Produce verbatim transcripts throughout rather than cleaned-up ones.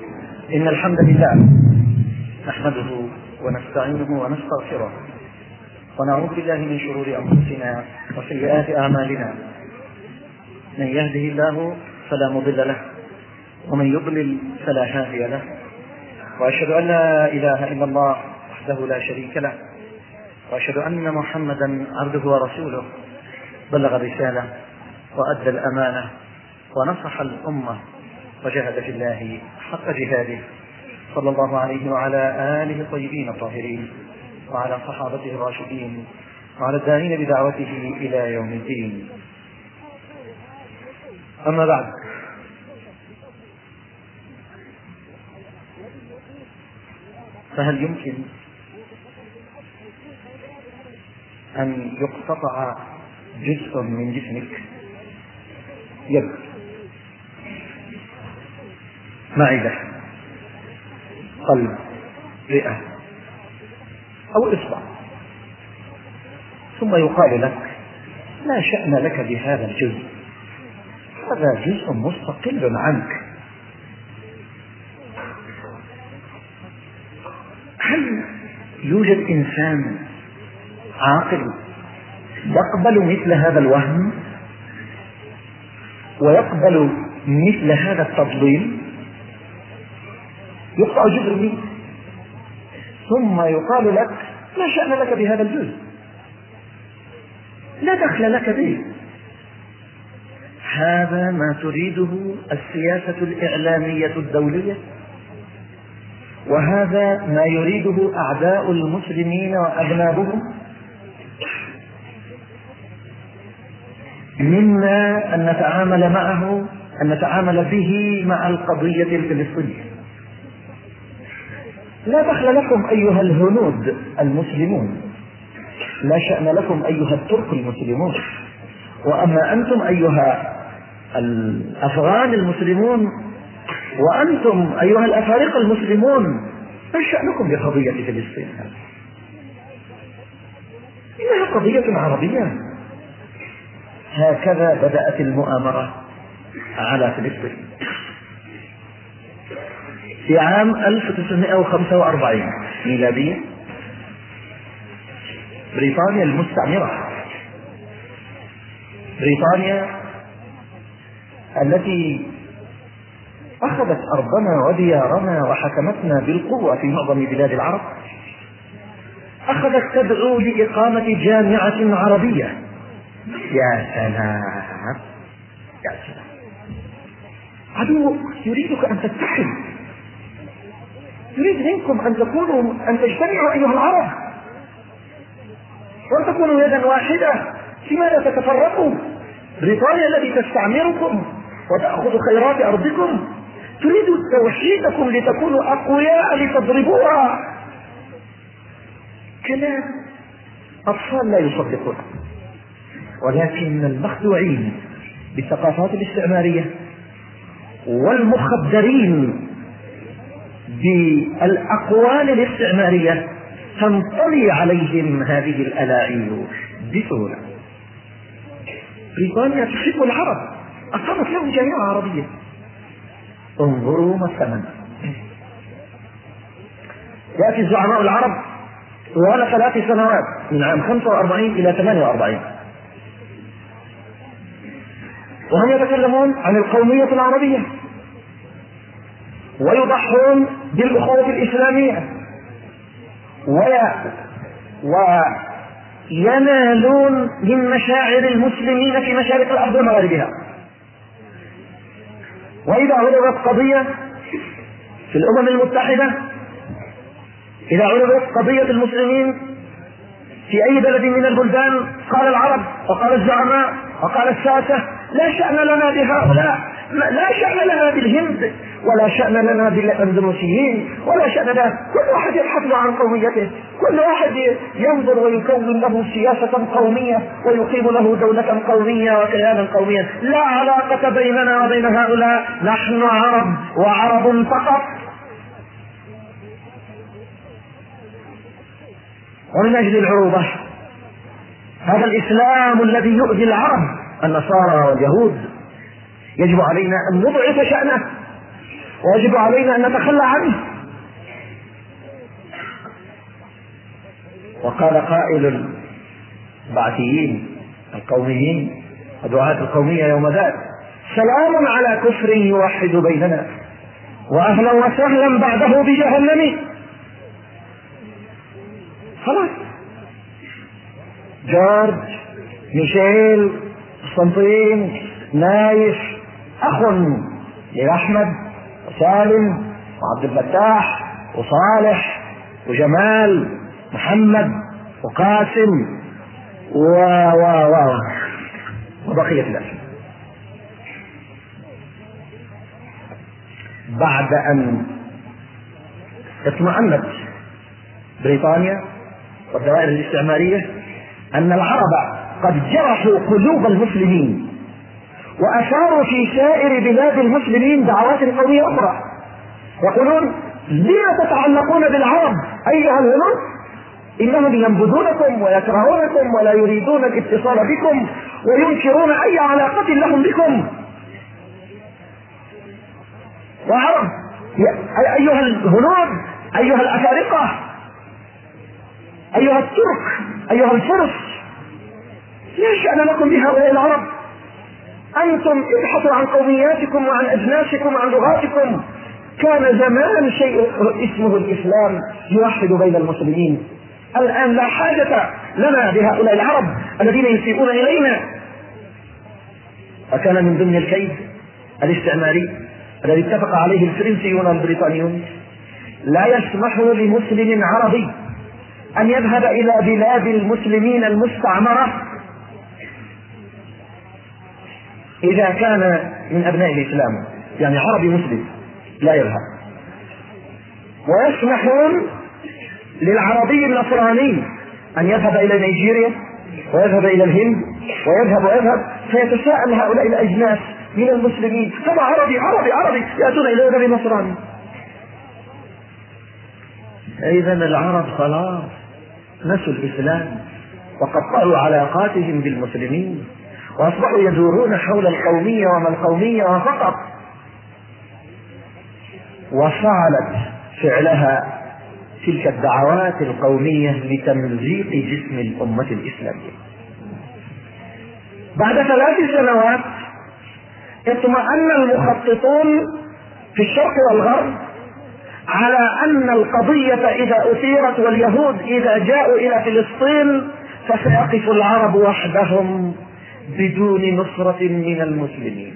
إن الحمد لله نحمده ونستعينه ونستغفره ونعوذ بالله من شرور أنفسنا وسيئات أعمالنا. من يهده الله فلا مضل له ومن يضلل فلا هادي له، وأشهد أن لا إله إلا الله وحده لا شريك له، وأشهد أن محمدا عبده ورسوله بلغ الرسالة وأدى الأمانة ونصح الأمة وجاهد في الله حق جهاده، صلى الله عليه وعلى آله الطيبين الطاهرين وعلى صحابته الراشدين وعلى الداعين بدعوته إلى يوم الدين. أما بعد، فهل يمكن أن يقتطع جزء من جسمك؟ يد، معدة، قلب، رئة أو إصبع، ثم يقال لك لا شأن لك بهذا الجزء، هذا جزء مستقل عنك. هل يوجد إنسان عاقل يقبل مثل هذا الوهم ويقبل مثل هذا التضليل؟ يقطع جزء منك ثم يقال لك لا شأن لك بهذا الجزء، لا دخل لك به. هذا ما تريده السياسة الإعلامية الدولية، وهذا ما يريده أعداء المسلمين وأذنابهم، مما أن نتعامل معه أن نتعامل به مع القضية الفلسطينية. لا دخل لكم أيها الهنود المسلمون، لا شأن لكم أيها الترك المسلمون، وأما أنتم أيها الأفغان المسلمون وأنتم أيها الأفارقة المسلمون، ما شأنكم بقضية فلسطين؟ إنها قضية عربية. هكذا بدأت المؤامرة على فلسطين في عام ألف وتسعمائة وخمسة وأربعين ميلادية. بريطانيا المستعمرة، بريطانيا التي أخذت أرضنا وديارنا وحكمتنا بالقوة في معظم بلاد العرب، أخذت تدعو لإقامة جامعة عربية. يا سلام يا سلام، عدو يريدك أن تتحد، يريد منكم أن تكونوا أن تجتمعوا أيها العرب وأن تكونوا يدا واحدة. لماذا تتفرقوا؟ بريطانيا التي تستعمركم وتأخذ خيرات أرضكم تريد توحيدكم لتكونوا أقوياء لتضربوها. كلام أطفال لا يصدقون، ولكن المخدوعين بالثقافات الاستعمارية والمخدرين بالأقوال الاستعمارية تنطلي عليهم هذه الألاعيب بسهولة. بريطانيا تحب العرب، أقامت لهم جامعة عربية. انظروا ما الثمن. يأتي الزعماء العرب طوال ثلاث سنوات من عام خمسة وأربعين إلى ثمانية وأربعين وهم يتكلمون عن القومية العربية ويضحون بالأخوة الإسلامية وينالون من مشاعر المسلمين في مشارق الأرض ومغاربها. وإذا عرضت قضية في الأمم المتحدة، إذا عرضت قضية المسلمين في أي بلد من البلدان، قال العرب وقال الزعماء وقال الساسة لا شأن لنا بهؤلاء، لا شأن لنا بالهند ولا شأن لنا بالأندلسيين ولا شأن لنا. كل واحد يبحث عن قوميته، كل واحد ينظر ويكون له سياسة قومية ويقيم له دولة قومية وكيانا قوميا. لا علاقة بيننا وبين هؤلاء، نحن عرب وعرب فقط. ومن أجل العروبة هذا الإسلام الذي يؤذي العرب النصارى واليهود يجب علينا أن نضعف شأنه ويجب علينا أن نتخلى عنه. وقال قائل البعثيين القوميين ودعاة القومية يوم ذاك: سلام على كفر يوحد بيننا، وأهلا وسهلا بعده بجهنم. خلاص، جورج، ميشيل، قسطنطين، نايف، أخ لأحمد وسالم وعبد الفتاح وصالح وجمال محمد وقاسم و و و وبقية الأسماء. بعد أن اطمأنت بريطانيا والدوائر الاستعمارية أن العرب قد جرحوا قلوب المسلمين وأثاروا في سائر بلاد المسلمين دعوات قومية أخرى، يقولون: لما تتعلقون بالعرب أيها الهنود؟ إنهم ينبذونكم ويكرهونكم ولا يريدون الاتصال بكم وينكرون أي علاقة لهم بكم. وعرب أيها الهنود، أيها الأفارقة، أيها الترك، أيها الفرس، لا شأن لكم بهؤلاء العرب. أنتم ابحثوا عن قومياتكم وعن أجناسكم وعن لغاتكم. كان زمان شيء اسمه الإسلام يوحد بين المسلمين، الآن لا حاجة لنا بهؤلاء العرب الذين يسيئون إلينا. وكان من ضمن الكيد الاستعماري الذي اتفق عليه الفرنسيون والبريطانيون: لا يسمح لمسلم عربي أن يذهب إلى بلاد المسلمين المستعمرة إذا كان من أبناء الإسلام، يعني عربي مسلم لا يذهب. ويسمحون للعربي النصراني أن يذهب إلى نيجيريا ويذهب إلى الهند ويذهب ويذهب، فيتساءل هؤلاء الأجناس من المسلمين: كما عربي عربي عربي يأتون إلى نبي نصراني. إذا العرب خلاص نسوا الإسلام وقطعوا علاقاتهم بالمسلمين وأصبحوا يدورون حول القومية وما القومية وفقط. وفعلت فعلها تلك الدعوات القومية لتمزيق جسم الأمة الإسلامية. بعد ثلاث سنوات اطمأن المخططون في الشرق والغرب على أن القضية إذا أثيرت واليهود إذا جاءوا إلى فلسطين فسيقف العرب وحدهم بدون نصرة من المسلمين.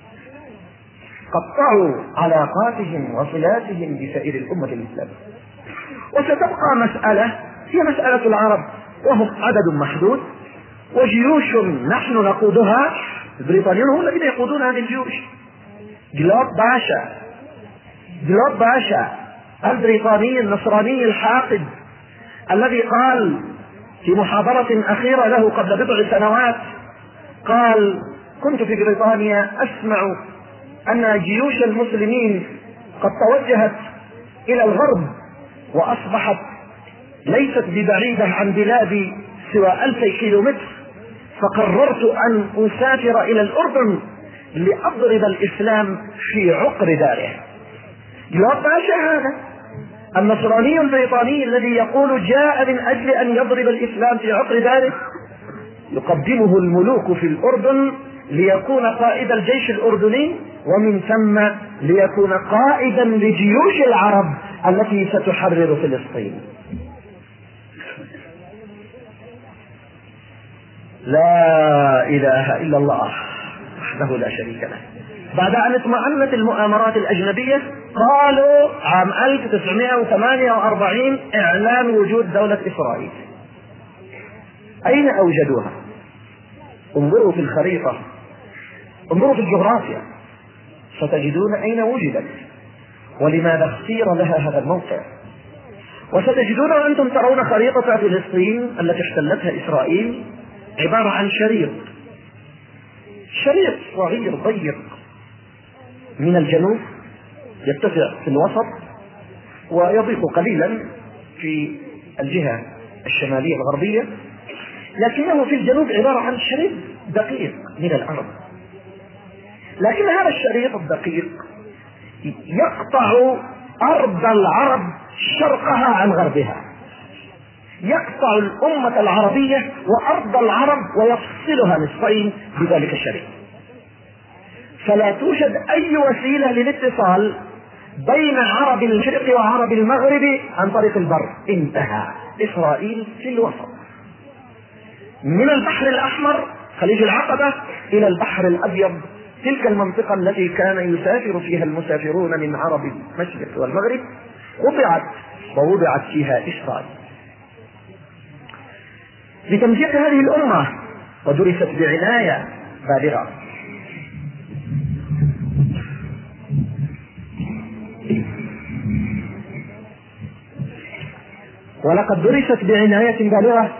قطعوا علاقاتهم وصلاتهم بسائر الأمة الإسلامية. وستبقى مسألة هي مسألة العرب، وهم عدد محدود وجيوش نحن نقودها. البريطانيون هم الذين يقودون هذه الجيوش. جلوب باشا جلوب باشا البريطاني النصراني الحاقد الذي قال في محاضرة أخيرة له قبل بضع سنوات، قال: كنت في بريطانيا أسمع أن جيوش المسلمين قد توجهت إلى الغرب وأصبحت ليست ببعيدة عن بلادي سوى ألفي كيلومتر، فقررت أن أسافر إلى الأردن لأضرب الإسلام في عقر داره. جواب باشا هذا النصراني البريطاني الذي يقول جاء من أجل أن يضرب الإسلام في عقر داره، يقدمه الملوك في الأردن ليكون قائد الجيش الأردني، ومن ثم ليكون قائدا لجيوش العرب التي ستحرر فلسطين. لا إله إلا الله وحده لا شريك له. بعد أن اطمأنت المؤامرات الأجنبية قالوا عام ألف وتسعمائة وثمانية وأربعين إعلان وجود دولة إسرائيل. أين أوجدوها؟ انظروا في الخريطة، انظروا في الجغرافيا، ستجدون أين وجدت ولماذا اختير لها هذا الموقع. وستجدون وأنتم ترون خريطة فلسطين التي احتلتها إسرائيل عبارة عن شريط شريط صغير ضيق من الجنوب يتسع في الوسط ويضيق قليلا في الجهة الشمالية الغربية، لكنه في الجنوب عبارة عن شريط دقيق من الأرض. لكن هذا الشريط الدقيق يقطع أرض العرب شرقها عن غربها، يقطع الأمة العربية وأرض العرب ويفصلها نصفين بذلك الشريك. فلا توجد أي وسيلة للاتصال بين عرب المشرق وعرب المغرب عن طريق البر، انتهى. إسرائيل في الوسط، من البحر الأحمر خليج العقبة إلى البحر الأبيض، تلك المنطقة التي كان يسافر فيها المسافرون من عرب المشرق والمغرب قطعت ووضعت فيها إسرائيل لتمزيق هذه الأمة، ودرست بعناية بالغة. ولقد درست بعناية بالغة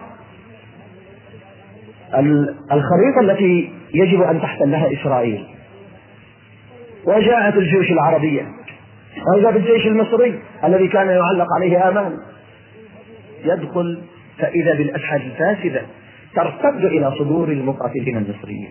الخريطة التي يجب أن تحتلها إسرائيل، وجاءت الجيوش العربية، وإذا بالجيش المصري الذي كان يعلق عليه آمال يدخل فإذا بالأسلحة الفاسدة ترتد إلى صدور المقاتلين المصريين،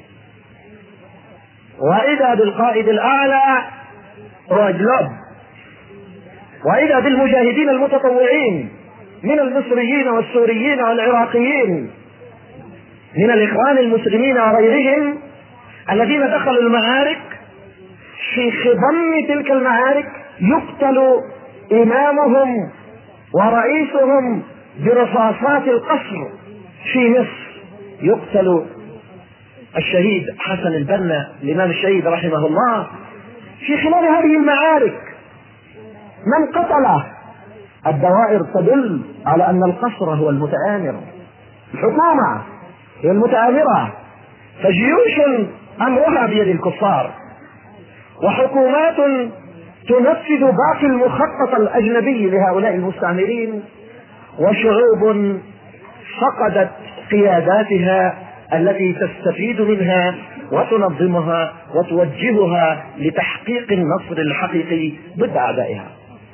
وإذا بالقائد الأعلى روجلوب، وإذا بالمجاهدين المتطوعين من المصريين والسوريين والعراقيين من الإخوان المسلمين وغيرهم الذين دخلوا المعارك. في خضم تلك المعارك يقتل إمامهم ورئيسهم برصاصات القصر في مصر، يقتل الشهيد حسن البنا الإمام الشهيد رحمه الله في خلال هذه المعارك. من قتله؟ الدوائر تدل على أن القصر هو المتآمر، الحكومة هي المتآمرة، فجيوش أمرها بيد الكفار، وحكومات تنفذ باقي المخطط الأجنبي لهؤلاء المستعمرين، وشعوب فقدت قياداتها التي تستفيد منها وتنظمها وتوجهها لتحقيق النصر الحقيقي ضد أعدائها.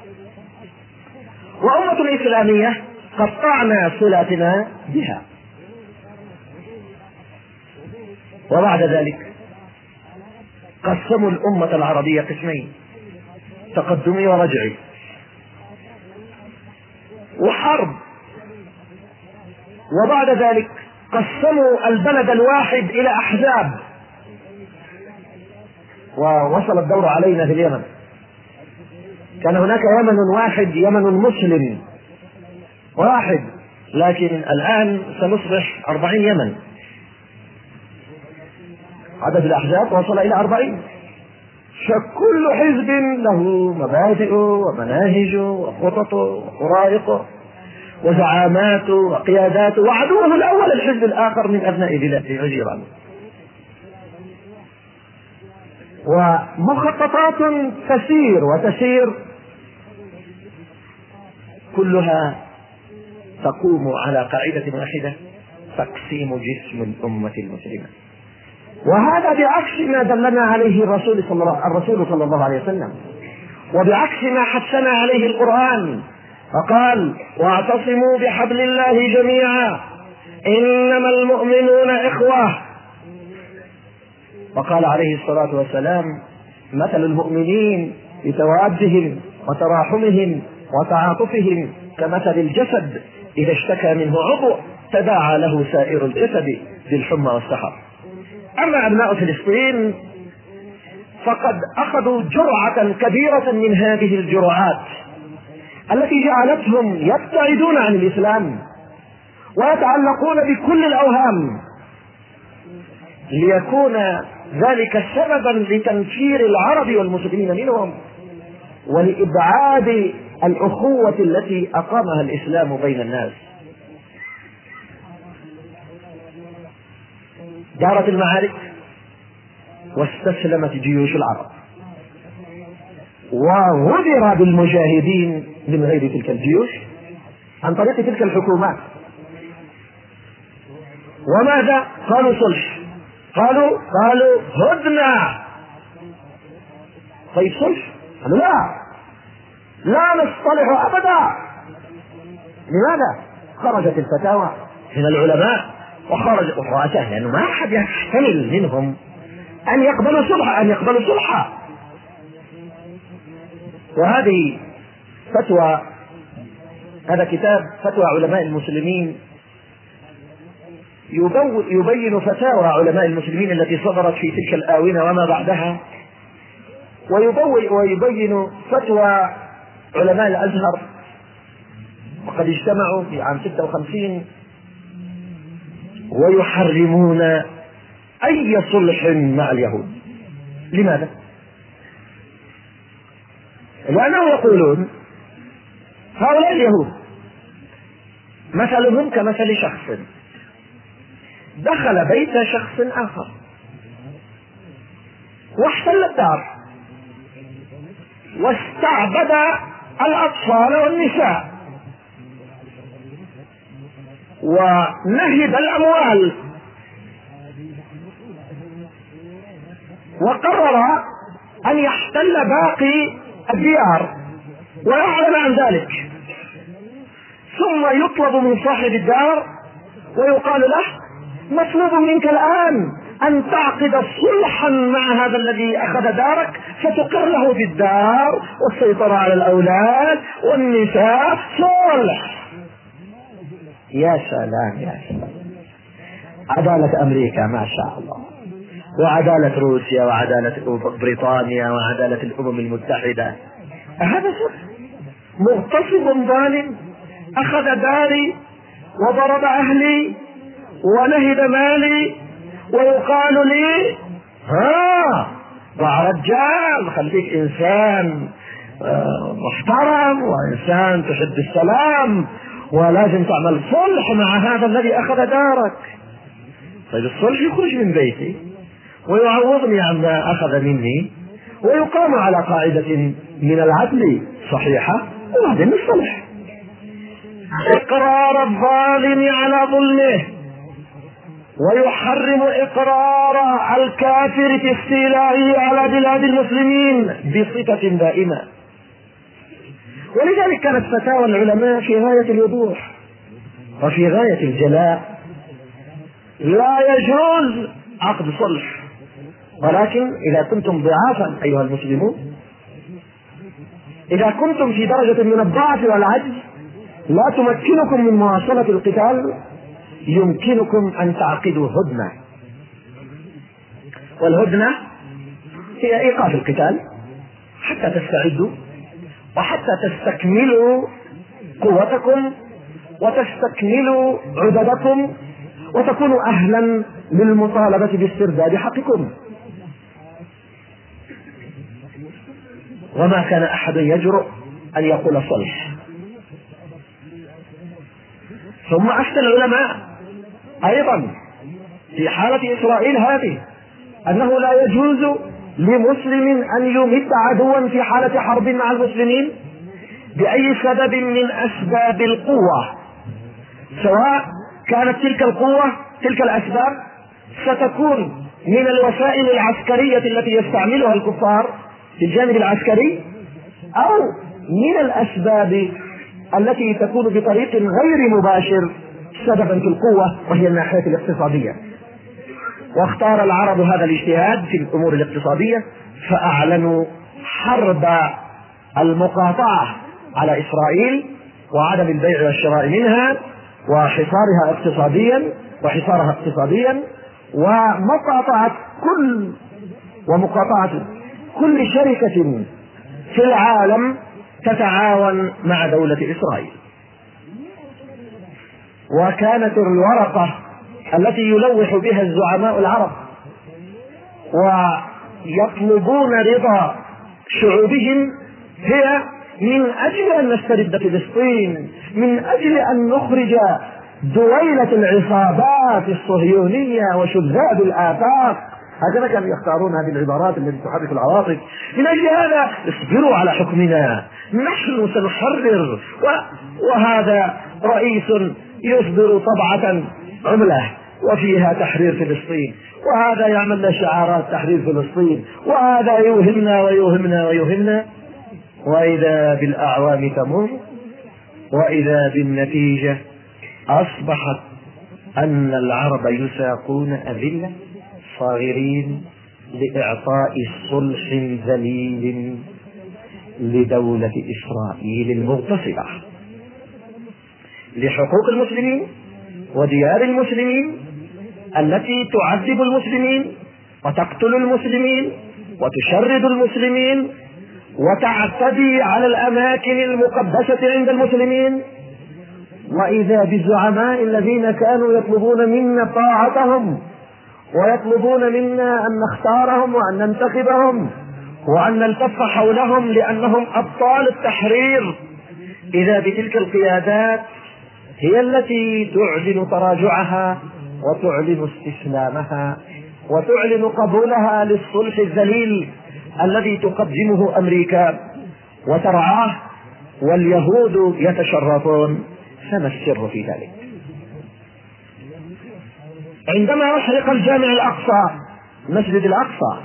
وأمة الإسلامية قطعنا صلاتنا بها. وبعد ذلك قسموا الأمة العربية قسمين، تقدمي ورجعي وحرب. وبعد ذلك قسموا البلد الواحد إلى أحزاب، ووصل الدور علينا في اليمن. كان هناك يمن واحد، يمن مسلم واحد، لكن الآن سنصبح أربعين يمن. عدد الأحزاب وصل إلى أربعين، فكل حزب له مبادئه ومناهجه وخططه وطرائقه وزعاماته وقياداته، وعدوه الأول الحزب الآخر من أبناء بلاده وجيرانه. ومخططات تسير وتسير كلها تقوم على قاعدة واحدة: تقسيم جسم الأمة المسلمة. وهذا بعكس ما دلنا عليه الرسول صلى الله, الرسول صلى الله عليه وسلم، وبعكس ما حثنا عليه القرآن، فقال: واعتصموا بحبل الله جميعا إنما المؤمنون إخوة. وقال عليه الصلاة والسلام: مثل المؤمنين بتوادهم وتراحمهم وتعاطفهم كمثل الجسد إذا اشتكى منه عضو تداعى له سائر الجسد بالحمى والسحر. أما أبناء فلسطين فقد أخذوا جرعة كبيرة من هذه الجرعات التي جعلتهم يبتعدون عن الإسلام ويتعلقون بكل الأوهام، ليكون ذلك سببا لتنفير العرب والمسلمين منهم ولإبعاد الأخوة التي أقامها الإسلام بين الناس. دارت المعارك واستسلمت جيوش العرب، وغدر بالمجاهدين من غير تلك الجيوش عن طريق تلك الحكومات. وماذا قالوا؟ صلح. قالوا قالوا هدنة. طيب صلح؟ قالوا لا لا نصطلح أبدا. لماذا؟ خرجت الفتاوى من العلماء وخرج الرؤساء، لأنه ما أحد يحتمل منهم أن يقبلوا صلحا أن يقبلوا صلحا وهذه فتوى، هذا كتاب فتوى علماء المسلمين يبين فتاوى علماء المسلمين التي صدرت في تلك الآونة وما بعدها، ويبين فتوى علماء الأزهر، وقد اجتمعوا في عام ستة وخمسين ويحرمون أي صلح مع اليهود. لماذا؟ لأنهم يقولون هؤلاء اليهود مثلهم كمثل شخص دخل بيت شخص آخر واحتل الدار واستعبد الأطفال والنساء ونهب الأموال، وقرر أن يحتل باقي الديار ويعلن عن ذلك، ثم يطلب من صاحب الدار ويقال له مطلوب منك الآن أن تعقد صلحا مع هذا الذي أخذ دارك فتقر له في الدار والسيطرة على الأولاد والنساء، صلح. يا سلام يا سلام، عدالة أمريكا ما شاء الله، وعدالة روسيا وعدالة بريطانيا وعدالة الأمم المتحدة. هذا صلح؟ مغتصب ظالم أخذ داري وضرب أهلي ونهب مالي ويقال لي ها ضع رجال، خليك إنسان محترم وإنسان تحب السلام ولازم تعمل صلح مع هذا الذي أخذ دارك. طيب الصلح يخرج من بيتي ويعوضني عما أخذ مني ويقام على قاعدة من العدل صحيحة، وبعدين الصلح. إقرار الظالم على ظلمه ويحرم إقرار الكافر في استيلائه على بلاد المسلمين بصفة دائمة. ولذلك كانت فتاوى العلماء في غاية الوضوح وفي غاية الجلاء. لا يجوز عقد صلح، ولكن إذا كنتم ضعافا أيها المسلمون، إذا كنتم في درجة من الضعف والعجز لا تمكنكم من مواصلة القتال، يمكنكم أن تعقدوا هدنة. والهدنة هي إيقاف القتال حتى تستعدوا وحتى تستكملوا قوتكم وتستكملوا عددكم وتكونوا أهلا للمطالبة باسترداد حقكم. وما كان أحد يجرؤ أن يقول صلح. ثم أفتى العلماء أيضا في حالة إسرائيل هذه أنه لا يجوز لمسلم أن يمد عدوا في حالة حرب مع المسلمين بأي سبب من أسباب القوة، سواء كانت تلك القوة تلك الأسباب ستكون من الوسائل العسكرية التي يستعملها الكفار في الجانب العسكري، أو من الأسباب التي تكون بطريق غير مباشر سببا في القوة وهي الناحية الاقتصادية. واختار العرب هذا الاجتهاد في الأمور الاقتصادية، فأعلنوا حرب المقاطعة على إسرائيل وعدم البيع والشراء منها وحصارها اقتصاديا وحصارها اقتصاديا ومقاطعة كل ومقاطعة كل شركة في العالم تتعاون مع دولة إسرائيل. وكانت الورقة التي يلوح بها الزعماء العرب ويطلبون رضا شعوبهم هي من أجل أن نسترد فلسطين، من أجل أن نخرج دويلة العصابات الصهيونية وشذاذ الآفاق. هكذا كانوا يختارون هذه العبارات التي تحرك العواطف. من أجل هذا اصبروا على حكمنا، نحن سنحرر. وهذا رئيس يصدر طبعة عملة وفيها تحرير فلسطين، وهذا يعمل له شعارات تحرير فلسطين، وهذا يوهمنا ويوهمنا ويوهمنا، وإذا بالأعوام تمر وإذا بالنتيجة أصبحت أن العرب يساقون أذلة صاغرين لإعطاء صلح ذليل لدولة إسرائيل المغتصبة لحقوق المسلمين وديار المسلمين التي تعذب المسلمين وتقتل المسلمين وتشرد المسلمين وتعتدي على الأماكن المقدسة عند المسلمين. وإذا بالزعماء الذين كانوا يطلبون منا طاعتهم ويطلبون منا أن نختارهم وأن ننتخبهم وأن نلتف حولهم لأنهم أبطال التحرير، إذا بتلك القيادات هي التي تعلن تراجعها وتعلن استسلامها وتعلن قبولها للصلح الذليل الذي تقدمه أمريكا وترعاه واليهود يتشرفون. فما السر في ذلك؟ عندما أحرق الجامع الأقصى مسجد الأقصى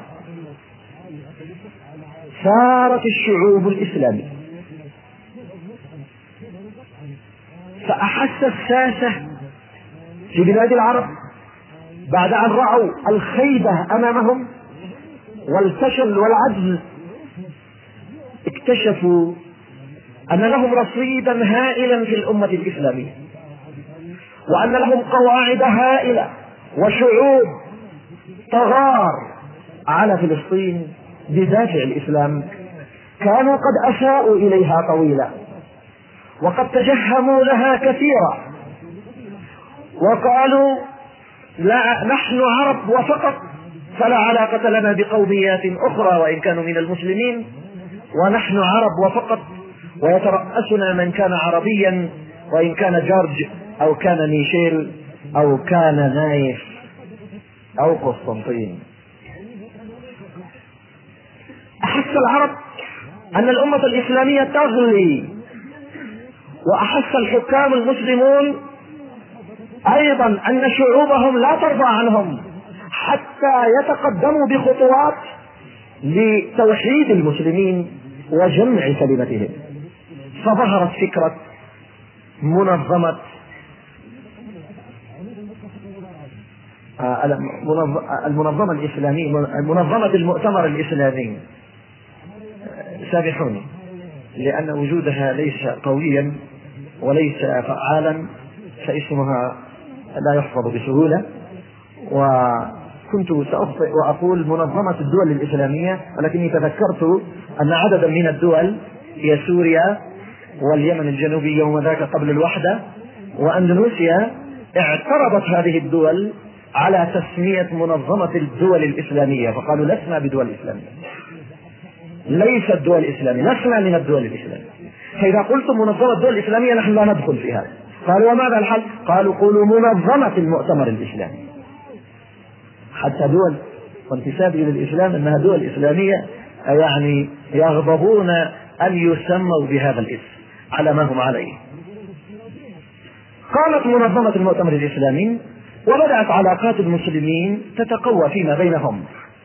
صارت الشعوب الإسلامية، فأحس الساسة في بلاد العرب بعد أن رأوا الخيبة أمامهم والفشل والعجز، اكتشفوا أن لهم رصيدا هائلا في الأمة الإسلامية، وأن لهم قواعد هائلة وشعوب تغار على فلسطين بدافع الإسلام، كانوا قد أساءوا إليها طويلا وقد تجهموا لها كثيرا وقالوا لا نحن عرب وفقط، فلا علاقة لنا بقوميات أخرى وإن كانوا من المسلمين، ونحن عرب وفقط، ويترأسنا من كان عربيا وإن كان جورج أو كان ميشيل أو كان نايف أو قسطنطين. أحس العرب أن الأمة الإسلامية تغلي، وأحس الحكام المسلمون أيضا أن شعوبهم لا ترضى عنهم حتى يتقدموا بخطوات لتوحيد المسلمين وجمع كلمتهم. فظهرت فكرة منظمة المنظمة الإسلامية، منظمة المؤتمر الإسلامي. سامحوني لأن وجودها ليس قويا وليس فعالا، فاسمها لا يحفظ بسهولة، وكنت سأخطئ وأقول منظمة الدول الإسلامية، ولكني تذكرت أن عددا من الدول هي سوريا واليمن الجنوبية يوم ذاك قبل الوحدة وأندونيسيا اعترضت هذه الدول على تسمية منظمة الدول الإسلامية، فقالوا لسنا بدول إسلامية، ليست دول إسلامية، لسنا من الدول الإسلامية. فإذا قلتم منظمة الدول الإسلامية نحن لا ندخل في هذا. قالوا وماذا الحل؟ قالوا قولوا منظمة المؤتمر الإسلامي، حتى دول وانتسابي للإسلام أنها دول إسلامية يعني يغضبون أن يسموا بهذا الاسم على ما هم عليه. قامت منظمة المؤتمر الإسلامي وبدأت علاقات المسلمين تتقوى فيما بينهم.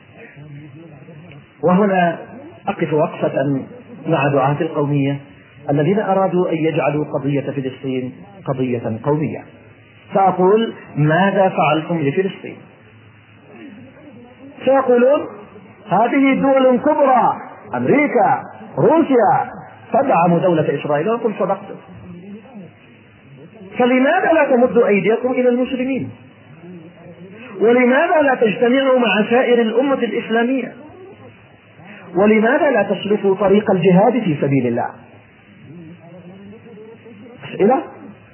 وهنا أقف وقفة مع دعاة القومية الذين أرادوا أن يجعلوا قضية فلسطين قضية قومية. فأقول ماذا فعلتم لفلسطين؟ سيقولون هذه دول كبرى، أمريكا روسيا تدعم دولة إسرائيل. وأقول صدقتم، فلماذا لا تمدوا أيديكم إلى المسلمين؟ ولماذا لا تجتمعوا مع سائر الأمة الإسلامية؟ ولماذا لا تسلكوا طريق الجهاد في سبيل الله؟ أسئلة.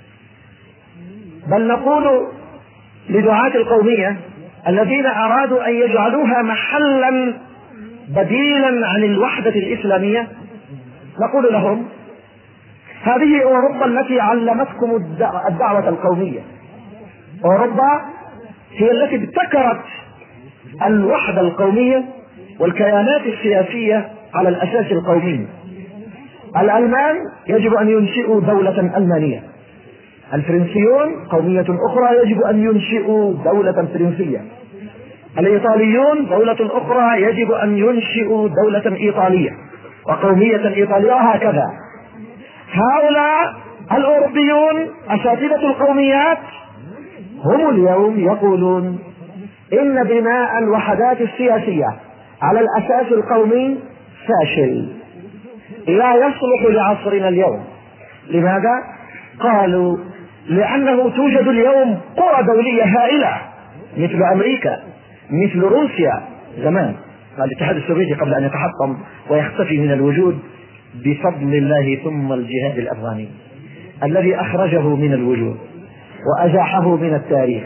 بل نقول لدعاة القومية الذين أرادوا أن يجعلوها محلا بديلا عن الوحدة الإسلامية، نقول لهم هذه أوروبا التي علمتكم الدعوة القومية. أوروبا هي التي ابتكرت الوحدة القومية والكيانات السياسية على الأساس القومي. الألمان يجب أن ينشئوا دولة ألمانية، الفرنسيون قومية أخرى يجب أن ينشئوا دولة فرنسية، الإيطاليون دولة أخرى يجب أن ينشئوا دولة إيطالية وقومية إيطالية، وهكذا. هؤلاء الأوروبيون أساتذة القوميات هم اليوم يقولون إن بناء الوحدات السياسية على الأساس القومي فاشل، لا يصلح لعصرنا اليوم. لماذا؟ قالوا لأنه توجد اليوم قوى دولية هائلة مثل أمريكا، مثل روسيا. زمان الاتحاد السوفيتي قبل أن يتحطم ويختفي من الوجود بفضل الله ثم الجهاد الأفغاني الذي أخرجه من الوجود وأزاحه من التاريخ.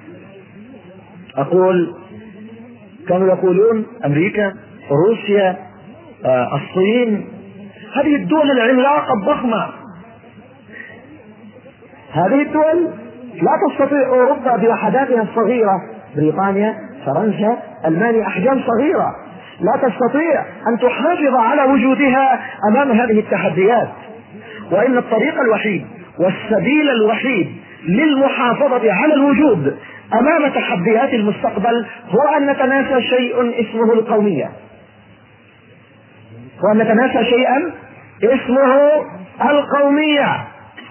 أقول كانوا يقولون أمريكا، روسيا، آه الصين، هذه الدول العملاقة الضخمة، هذه الدول لا تستطيع أوروبا بوحداتها الصغيرة، بريطانيا، فرنسا، ألمانيا، أحجام صغيرة، لا تستطيع أن تحافظ على وجودها أمام هذه التحديات. وإن الطريق الوحيد والسبيل الوحيد للمحافظة على الوجود أمام تحديات المستقبل هو أن نتناسى شيء اسمه القومية، وأن نتناسى شيئا اسمه القومية،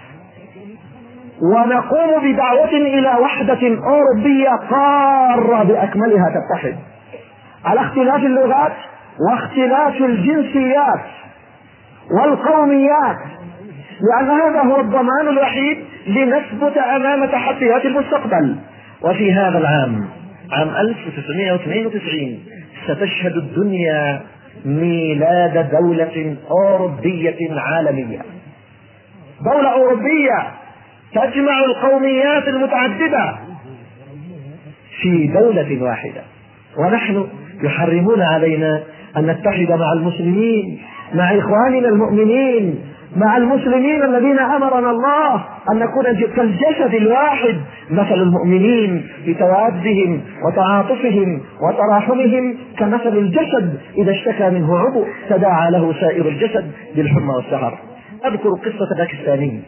ونقوم بدعوة إلى وحدة أوروبية قارة بأكملها تتحد على اختلاف اللغات واختلاف الجنسيات والقوميات، لأن هذا هو الضمان الوحيد لنثبت أمام تحديات المستقبل. وفي هذا العام، عام ألف وتسعمائة واثنين وتسعين، ستشهد الدنيا ميلاد دولة أوروبية عالمية، دولة أوروبية تجمع القوميات المتعددة في دولة واحدة. ونحن يحرمون علينا أن نتحد مع المسلمين، مع إخواننا المؤمنين، مع المسلمين الذين أمرنا الله أن نكون كالجسد الواحد، مثل المؤمنين في توادهم وتعاطفهم وتراحمهم كمثل الجسد إذا اشتكى منه عضو تداعى له سائر الجسد بالحمى والسهر. أذكر قصة باكستاني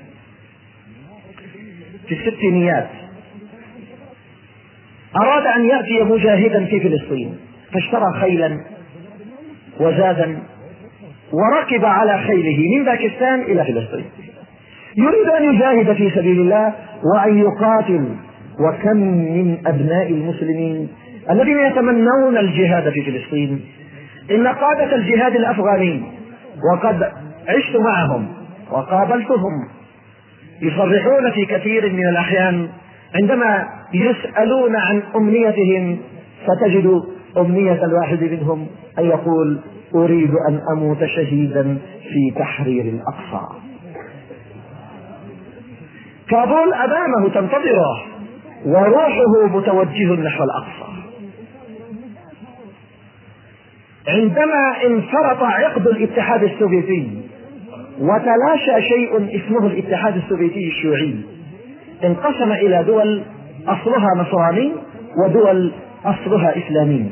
في الستينيات أراد أن يأتي مجاهدا في فلسطين، فاشترى خيلا وزادا وركب على خيله من باكستان إلى فلسطين، يريد أن يجاهد في سبيل الله وأن يقاتل. وكم من أبناء المسلمين الذين يتمنون الجهاد في فلسطين، إن قادة الجهاد الأفغاني وقد عشت معهم وقابلتهم يصرحون في كثير من الأحيان عندما يسألون عن أمنيتهم فتجد أمنية الواحد منهم أن يقول أريد أن أموت شهيدا في تحرير الأقصى. كابول أمامه تنتظره وروحه متوجه نحو الأقصى. عندما انفرط عقد الاتحاد السوفيتي وتلاشى شيء اسمه الاتحاد السوفيتي الشيوعي، انقسم إلى دول أصلها نصراني ودول أصلها إسلامي.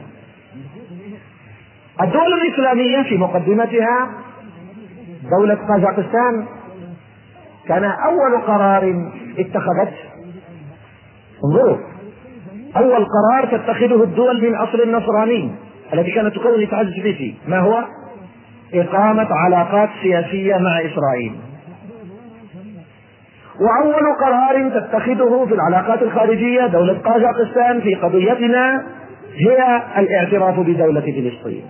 الدول الإسلامية في مقدمتها دولة قازاقستان، كان أول قرار اتخذته، انظروا، أول قرار تتخذه الدول من أصل النصراني التي كانت تكون الاتحاد السوفيتي ما هو؟ إقامة علاقات سياسية مع إسرائيل. وأول قرار تتخذه في العلاقات الخارجية دولة قازاقستان في قضيتنا هي الاعتراف بدولة فلسطين،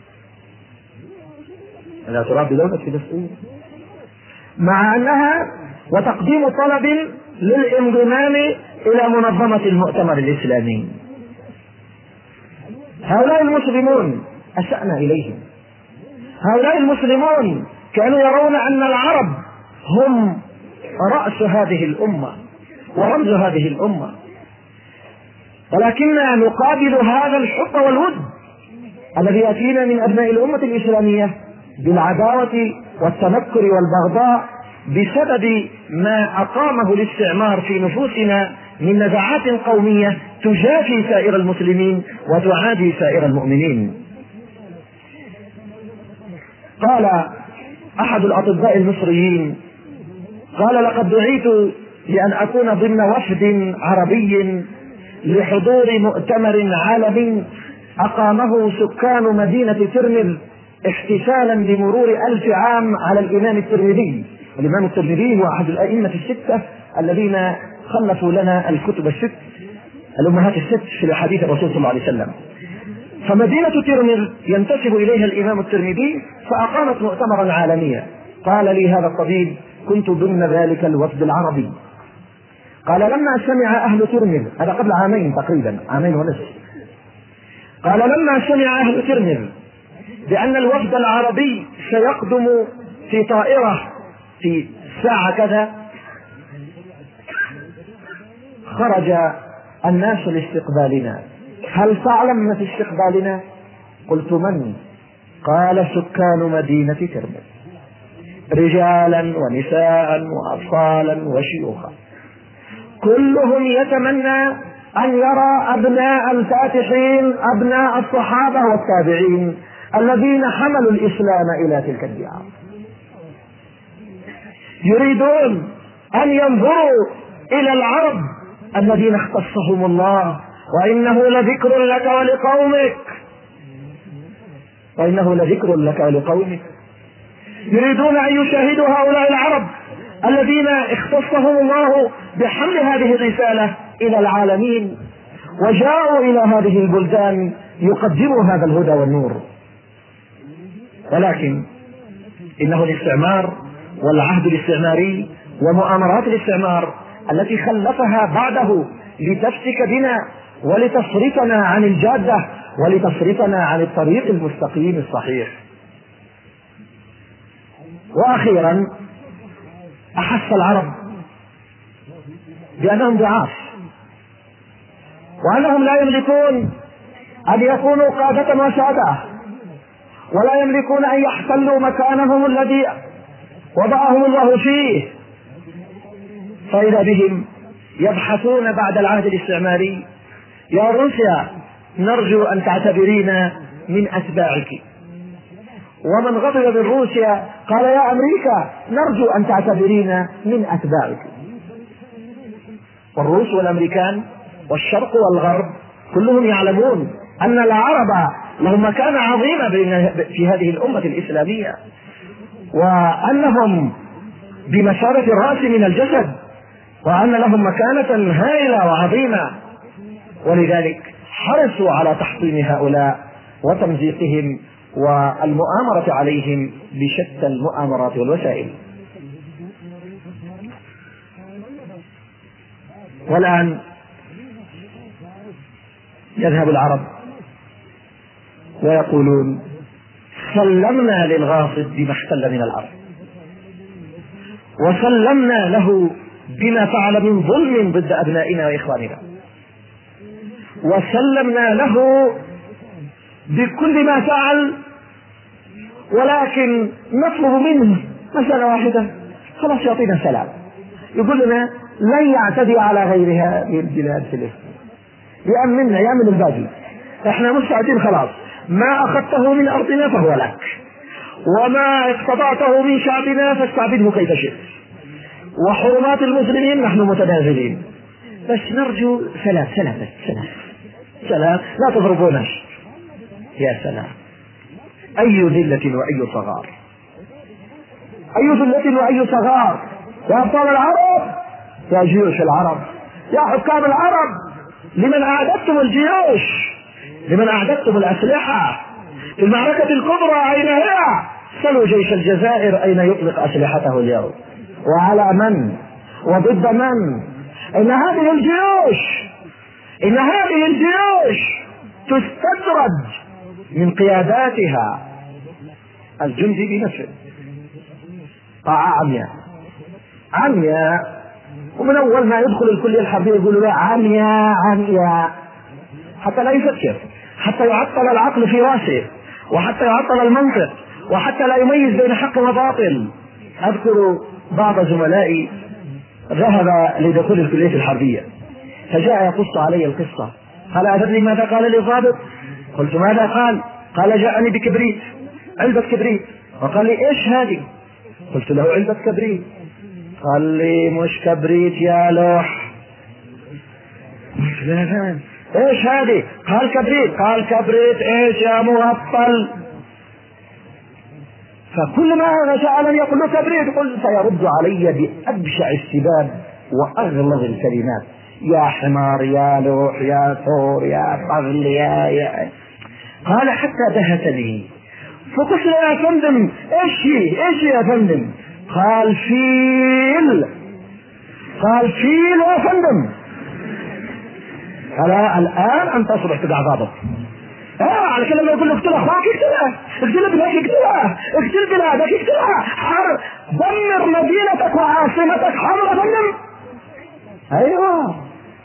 الاعتراف بدولة فلسطين، مع أنها وتقديم طلب للانضمام إلى منظمة المؤتمر الإسلامي. هؤلاء المسلمون أسأنا إليهم، هؤلاء المسلمون كانوا يرون أن العرب هم رأس هذه الأمة ورمز هذه الأمة، ولكننا نقابل هذا الحب والود الذي يأتينا من أبناء الأمة الإسلامية بالعداوة والتنكر والبغضاء بسبب ما أقامه الاستعمار في نفوسنا من نزعات قومية تجافي سائر المسلمين وتعادي سائر المؤمنين. قال أحد الأطباء المصريين، قال لقد دعيت لأن أكون ضمن وفد عربي لحضور مؤتمر عالمي أقامه سكان مدينة ترمذ احتفالا بمرور ألف عام على الإمام الترمذي. الإمام الترمذي هو أحد الأئمة الستة الذين خلفوا لنا الكتب الست، الأمهات الست في حديث الرسول صلى الله عليه وسلم. فمدينة ترمذ ينتسب إليها الإمام الترمذي، فأقامت مؤتمرا عالميا. قال لي هذا الطبيب: كنت ضمن ذلك الوفد العربي. قال: لما سمع أهل ترمذ، هذا قبل عامين تقريبا، عامين ونصف، قال: لما سمع أهل ترمذ بأن الوفد العربي سيقدم في طائرة في ساعة كذا، خرج الناس لاستقبالنا. هل تعلم ما في استقبالنا؟ قلت: من؟ قال: سكان مدينة ترمذ، رجالا ونساء وأطفالا وشيوخا، كلهم يتمنى أن يرى أبناء الفاتحين، أبناء الصحابة والتابعين الذين حملوا الإسلام إلى تلك الديار، يريدون أن ينظروا إلى العرب الذين اختصهم الله، وإنه لذكر لك ولقومك، وإنه لذكر لك ولقومك. يريدون أن يشاهدوا هؤلاء العرب الذين اختصهم الله بحمل هذه الرسالة إلى العالمين، وجاءوا إلى هذه البلدان يقدموا هذا الهدى والنور. ولكن إنه الاستعمار والعهد الاستعماري ومؤامرات الاستعمار التي خلفها بعده لتفسك بنا ولتصرفنا عن الجادة ولتصرفنا عن الطريق المستقيم الصحيح. وأخيرا أحس العرب بأنهم ضعاف، وأنهم لا يملكون أن يكونوا قادة وسادة، ولا يملكون أن يحتلوا مكانهم الذي وضعهم الله فيه. فإذا بهم يبحثون بعد العهد الاستعماري: يا روسيا، نرجو أن تعتبرينا من أتباعك. ومن غضب من روسيا قال: يا أمريكا، نرجو أن تعتبرينا من أتباعك. والروس والأمريكان والشرق والغرب كلهم يعلمون أن العرب لهم مكانة عظيمة في هذه الأمة الإسلامية، وأنهم بمثابة الرأس من الجسد، وأن لهم مكانة هائلة وعظيمة، ولذلك حرصوا على تحطيم هؤلاء وتمزيقهم والمؤامرة عليهم بشتى المؤامرات والوسائل. والآن يذهب العرب ويقولون: سلمنا للغاصب بما احتل من الأرض، وسلمنا له بما فعل من ظلم ضد أبنائنا وإخواننا، وسلمنا له بكل ما فعل، ولكن نطلب منه مسألة واحدة: خلاص يعطينا سلام، يقول لنا لن يعتدي على غيرها من البلاد في الإسلام، يأمننا يأمن الباقي، احنا مستعدين، خلاص ما أخذته من أرضنا فهو لك، وما اقتطعته من شعبنا فاستعبده كيف شئت، وحرمات المسلمين نحن متنازلين، بس نرجو سلام سلام سلام سلام، لا تضربوناش. يا سلام، أي ذلة وأي صغار، أي ذلة وأي صغار. يا أبطال العرب، يا جيوش العرب، يا حكام العرب، لمن أعددتم الجيوش، لمن أعددتم الأسلحة في المعركة الكبرى؟ أين هي؟ سلوا جيش الجزائر أين يطلق أسلحته اليوم، وعلى من، وضد من. إن هذه الجيوش إن هذه الجيوش تستدرج من قياداتها الجندي بنفسه، طاعة عمياء عمياء، ومن أول ما يدخل الكلية الحربية يقولوا له عمياء عمياء، حتى لا يفكر، حتى يعطل العقل في راسه، وحتى يعطل المنطق، وحتى لا يميز بين حق وباطل. أذكر بعض زملائي ذهب لدخول الكلية الحربية، فجاء يقص علي القصة، قال: أدري ماذا قال لي الضابط؟ قلت: ماذا قال؟ قال: جاءني بكبريت، علبة كبريت، وقال لي: إيش هذه؟ قلت له: علبة كبريت. قال لي: مش كبريت يا لوح. ايش هذه؟ قال: كبريت. قال: كبريت ايش يا مغفل؟ فكل ما سأل يقول له كبريت، قل فيرد علي بأبشع السباب وأغلظ الكلمات: يا حمار، يا لوح، يا ثور، يا طغل، يا, يا قال حتى دهسني. فقلت له يا فندم ايش ايش يا فندم؟ قال فيل. قال فيل يا فندم. قال الان انت اصبحت تقع ضابط. اه على كده لما يقول له اقتل اخوك اقتله، اقتل ابنك اقتله، اقتل بلادك اقتلها، حر دمر مدينتك وعاصمتك حر يا فندم. ايوه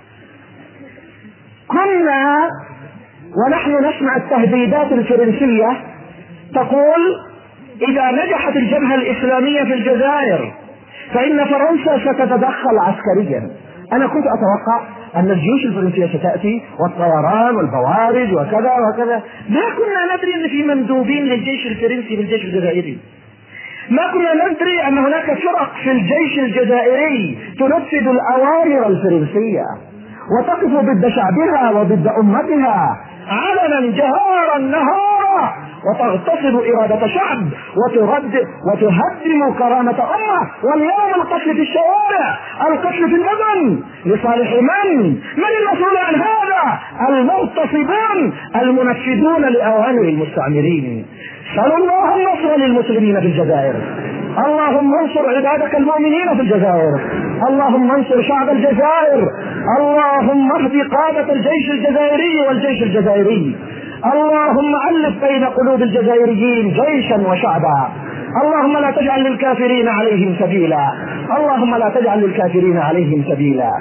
كنا ونحن نسمع التهديدات الفرنسية تقول إذا نجحت الجبهة الإسلامية في الجزائر فإن فرنسا ستتدخل عسكريا. أنا كنت أتوقع أن الجيوش الفرنسية ستأتي والطيران والبوارج وكذا وكذا. ما كنا ندري أن في مندوبين للجيش الفرنسي بالجيش الجزائري. ما كنا ندري أن هناك فرق في الجيش الجزائري تنفذ الأوامر الفرنسية وتقف ضد شعبها وضد أمتها علنا جهارا نهارا، وتغتصب إرادة شعب وترد وتهدم كرامة أمة. واليوم القتل في الشوارع، القتل في المدن لصالح من؟ من المسؤول عن هذا؟ المغتصبون المنفذون لأوامر المستعمرين. سأل الله النصر للمسلمين في الجزائر. اللهم انصر عبادك المؤمنين في الجزائر. اللهم انصر شعب الجزائر. اللهم اهد قادة الجيش الجزائري والجيش الجزائري. اللهم ألف بين قلوب الجزائريين جيشا وشعبا. اللهم لا تجعل للكافرين عليهم سبيلا. اللهم لا تجعل للكافرين عليهم سبيلا.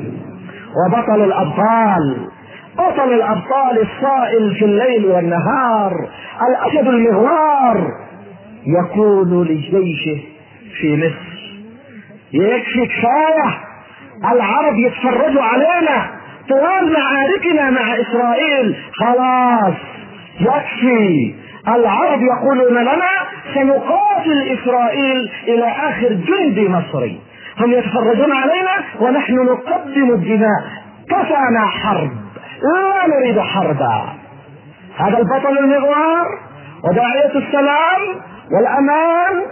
وبطل الأبطال، بطل الأبطال الصائل في الليل والنهار، الأسد المغوار، يقول لجيشه في مصر يكفي كفاية، العرب يتفرجوا علينا طوال معاركنا مع إسرائيل، خلاص يكفي. العرب يقولون لنا سنقاتل إسرائيل إلى آخر جندي مصري. هم يتفرجون علينا ونحن نقدم الدماء. كفانا حرب، لا نريد حربا. هذا البطل المغوار وداعية السلام والأمان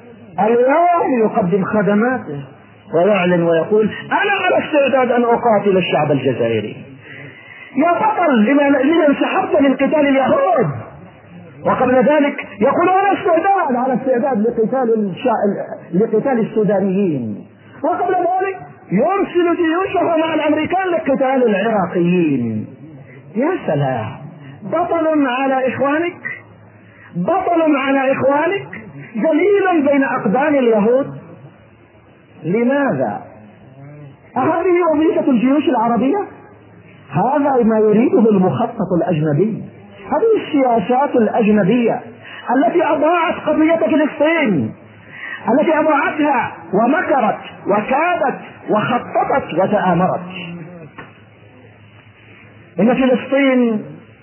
اليوم يقدم خدماته ويعلن ويقول أنا على استعداد أن أقاتل الشعب الجزائري. يا بطل لما انسحبت من قتال اليهود؟ وقبل ذلك يقول أنا استعداد على استعداد لقتال لقتال السودانيين، وقبل ذلك يرسل جيوشه مع الأمريكان لقتال العراقيين. يا سلام، بطل على إخوانك، بطل على إخوانك، جميلا بين أقدام اليهود. لماذا؟ أهذه وظيفة الجيوش العربية؟ هذا ما يريده المخطط الأجنبي، هذه السياسات الأجنبية التي أضاعت قضية فلسطين، التي أضاعتها ومكرت وكادت وخططت وتآمرت. إن فلسطين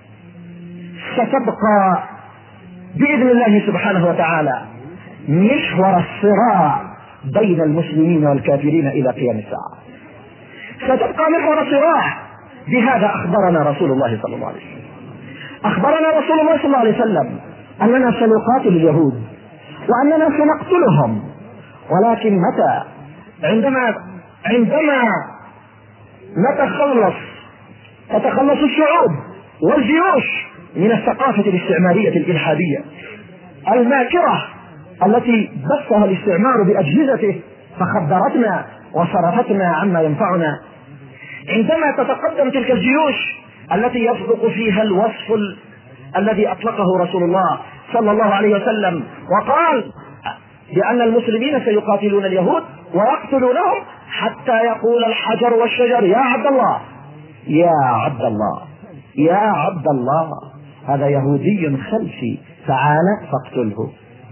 ستبقى بإذن الله سبحانه وتعالى محور الصراع بين المسلمين والكافرين إلى قيام الساعة. ستبقى محور صراع. بهذا أخبرنا رسول الله صلى الله عليه وسلم. أخبرنا رسول الله صلى الله عليه وسلم أننا سنقاتل اليهود وأننا سنقتلهم، ولكن متى؟ عندما عندما نتخلص تتخلص الشعوب والجيوش من الثقافة الاستعمارية الإلحادية الماكرة التي بثها الاستعمار بأجهزته فخدرتنا وصرفتنا عما ينفعنا. عندما تتقدم تلك الجيوش التي يصدق فيها الوصف ال... الذي أطلقه رسول الله صلى الله عليه وسلم وقال بأن المسلمين سيقاتلون اليهود ويقتلونهم حتى يقول الحجر والشجر يا عبد الله، يا عبد الله، يا عبد الله، هذا يهودي خلفي تعال فاقتله.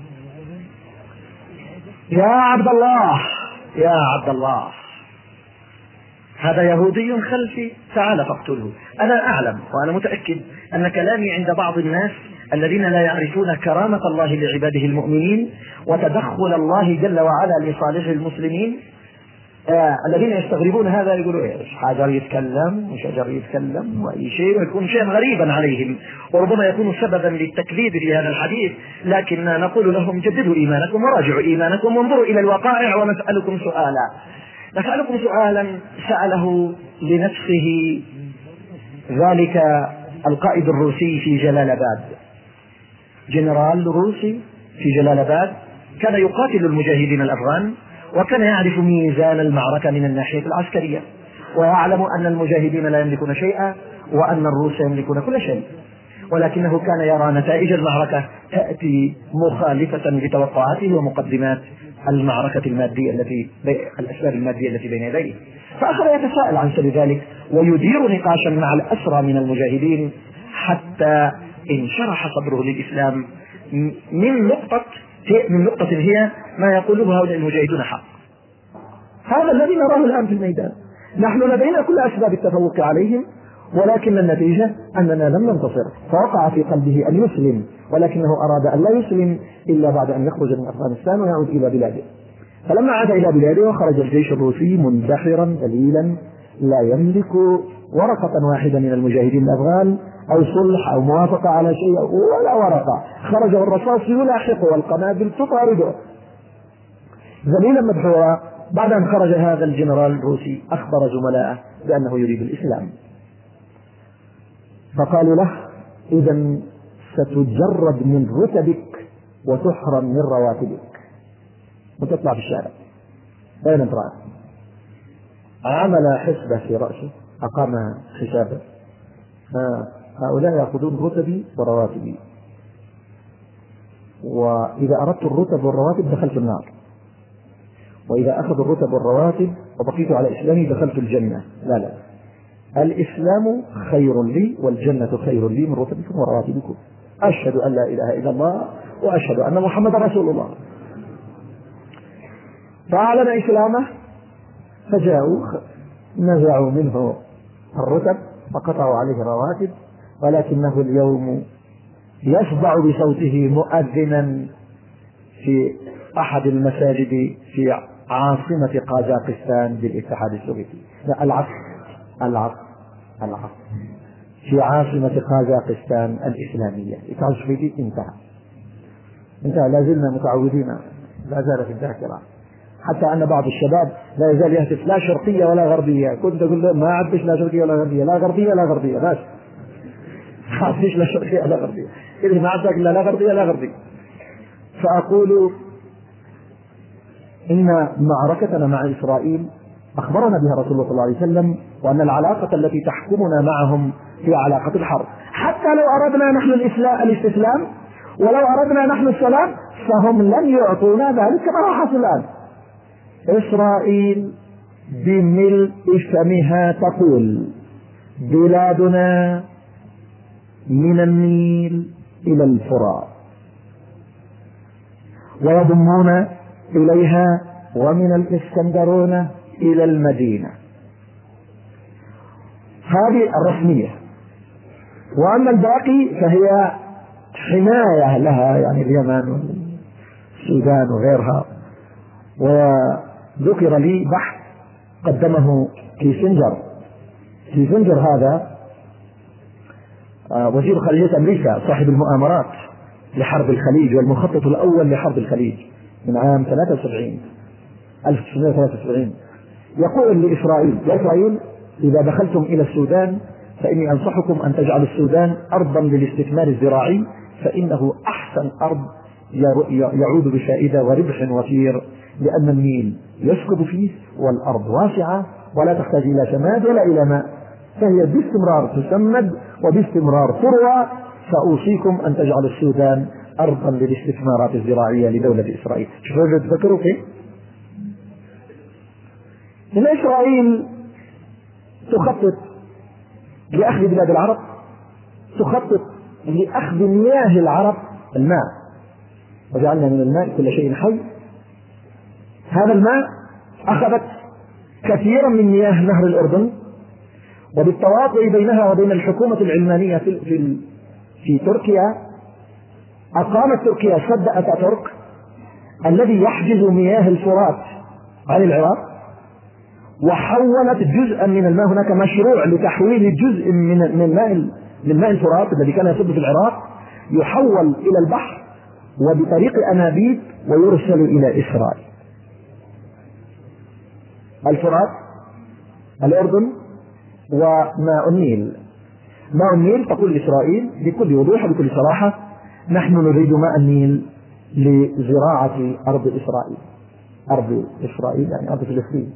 يا عبد الله، يا عبد الله، هذا يهودي خلفي تعال فاقتله. أنا أعلم وأنا متأكد أن كلامي عند بعض الناس الذين لا يعرفون كرامة الله لعباده المؤمنين وتدخل الله جل وعلا لصالح المسلمين، آه الذين يستغربون هذا يقولوا ايش، حجر يتكلم وشجر يتكلم واي شيء، ويكون شيئا غريبا عليهم وربما يكون سببا للتكذيب لهذا الحديث. لكن نقول لهم جددوا ايمانكم وراجعوا ايمانكم وانظروا الى الوقائع. ونسألكم سؤالا نسألكم سؤالا سأله لنفسه ذلك القائد الروسي في جلال آباد، جنرال روسي في جلال آباد كان يقاتل المجاهدين الأفغان، وكان يعرف ميزان المعركة من الناحية العسكرية، ويعلم أن المجاهدين لا يملكون شيئا وأن الروس يملكون كل شيء، ولكنه كان يرى نتائج المعركة تأتي مخالفة لتوقعاته ومقدمات المعركة المادية التي الأسباب المادية التي بين يديه، فأخذ يتساءل عن سبب ذلك ويدير نقاشا مع الأسرى من المجاهدين حتى انشرح صدره للإسلام من نقطة من نقطة هي ما يقوله هؤلاء المجاهدون حق. هذا الذي نراه الآن في الميدان. نحن لدينا كل أسباب التفوق عليهم، ولكن النتيجة أننا لم ننتصر، فوقع في قلبه أن يسلم، ولكنه أراد أن لا يسلم إلا بعد أن يخرج من أفغانستان ويعود إلى بلاده. فلما عاد إلى بلاده وخرج الجيش الروسي مندحرا ذليلا لا يملك ورقة واحدة من المجاهدين الأفغان أو صلح أو موافقة على شيء ولا ورقة، خرج والرصاص يلاحقه والقنابل تطارده ذليلا مدحورا. بعد أن خرج هذا الجنرال الروسي أخبر زملائه بأنه يريد الإسلام، فقالوا له إذا ستجرد من رتبك وتحرم من رواتبك وتطلع في الشارع. أين أنت رايح؟ عمل حسبة في رأسه، أقام حسابه، هؤلاء يأخذون رتبي ورواتبي، وإذا أردت الرتب والرواتب دخلت النار، وإذا أخذوا الرتب والرواتب وبقيت على إسلامي دخلت الجنة. لا لا، الإسلام خير لي والجنة خير لي من رتبكم ورواتبكم. أشهد أن لا إله إلا الله وأشهد أن محمد رسول الله. فأعلن إسلامه، فجاءوا نزعوا منه الرتب وقطعوا عليه الرواتب، ولكنه اليوم يصدع بصوته مؤذنا في أحد المساجد في عاصمة قازاقستان بالاتحاد السوفيتي. لا، العصر العصر العصر في عاصمة قازاقستان الإسلامية. الاتحاد السوفيتي انتهى انتهى لا زلنا متعودين، لا زال في الذاكرة، حتى أن بعض الشباب لا يزال يهتف لا شرقية ولا غربية. كنت أقول له ما عدش لا شرقية ولا غربية، لا غربية لا غربية، بس ما عدش لا شرقية ولا غربية، إذا ما عدك لا لا غربية لا غربية. فأقول إن معركتنا مع إسرائيل أخبرنا بها رسول الله صلى الله عليه وسلم، وأن العلاقة التي تحكمنا معهم هي علاقة الحرب. حتى لو أردنا نحن الاستسلام ولو أردنا نحن السلام فهم لن يعطونا ذلك كما حصل الآن. إسرائيل بملء فمها تقول بلادنا من النيل إلى الفرات، ويضمون إليها ومن الإسكندرون إلى المدينة. هذه الرسمية، وأما الباقي فهي حماية لها، يعني اليمن والسودان وغيرها. وذكر لي بحث قدمه كيسنجر. كيسنجر هذا وزير خارجية أمريكا صاحب المؤامرات لحرب الخليج والمخطط الأول لحرب الخليج من عام ثلاثة وسبعين ألف وتسعمائة وثلاثة وسبعين، يقول لإسرائيل: يا إسرائيل إذا دخلتم إلى السودان فإني أنصحكم أن تجعلوا السودان أرضا للاستثمار الزراعي، فإنه أحسن أرض يعود بفائدة وربح وفير، لأن النيل يسكب فيه والأرض واسعة ولا تحتاج إلى سماد ولا إلى ماء، فهي باستمرار تسمد وباستمرار تروى. فأوصيكم أن تجعلوا السودان أرضا للاستثمارات الزراعية لدولة إسرائيل. شوفوا تفكروا كيف إن إسرائيل تخطط لأخذ بلاد العرب، تخطط لأخذ مياه العرب، الماء، وجعلنا من الماء كل شيء حي. هذا الماء أخذت كثيرا من مياه نهر الأردن، وبالتواطؤ بينها وبين الحكومة العلمانية في, في, في تركيا أقامت تركيا سد أتاتورك الذي يحجز مياه الفرات عن العراق، وحولت جزءا من الماء. هناك مشروع لتحويل جزء من من ماء من ماء الفرات الذي كان يصب في العراق يحول إلى البحر وبطريق أنابيب ويرسل إلى إسرائيل. الفرات، الأردن، وماء النيل. ماء النيل تقول إسرائيل بكل وضوح وبكل صراحة: نحن نريد ماء النيل لزراعة أرض إسرائيل. أرض إسرائيل يعني أرض فلسطين.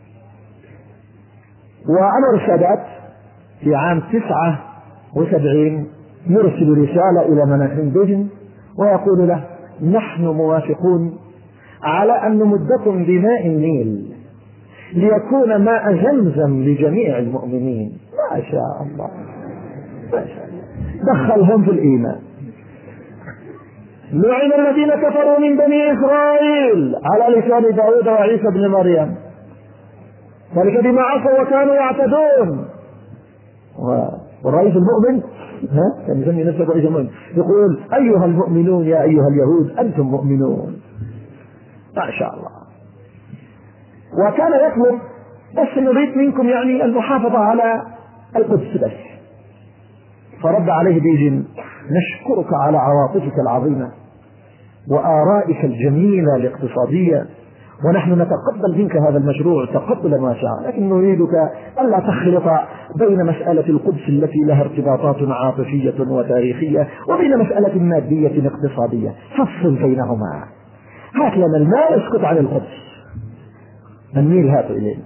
وأنور السادات في عام تسعة وسبعين يرسل رسالة إلى مناحيم بيجن ويقول له: نحن موافقون على أن نمدكم بماء النيل ليكون ماء زمزم لجميع المؤمنين. ما شاء الله، ما شاء الله، دخلهم في الإيمان. لعن الذين كفروا من بني إسرائيل على لسان داود وعيسى بن مريم ذلك بما عصوا وكانوا يعتدون. والرئيس المؤمن ها كان يسمي نفسه رئيس المؤمن يقول: أيها المؤمنون يا أيها اليهود أنتم مؤمنون. ما شاء الله. وكان يطلب: بس نريد منكم يعني المحافظة على القدس بس. فرد عليه بيجن: نشكرك على عواطفك العظيمة وآرائك الجميلة الاقتصادية، ونحن نتقبل منك هذا المشروع تقبلا واسعا، لكن نريدك ألا تخلط بين مسألة القدس التي لها ارتباطات عاطفية وتاريخية وبين مسألة مادية اقتصادية، فصل بينهما. هات لنا الماء، اسكت عن القدس. النيل هاتوا إليه.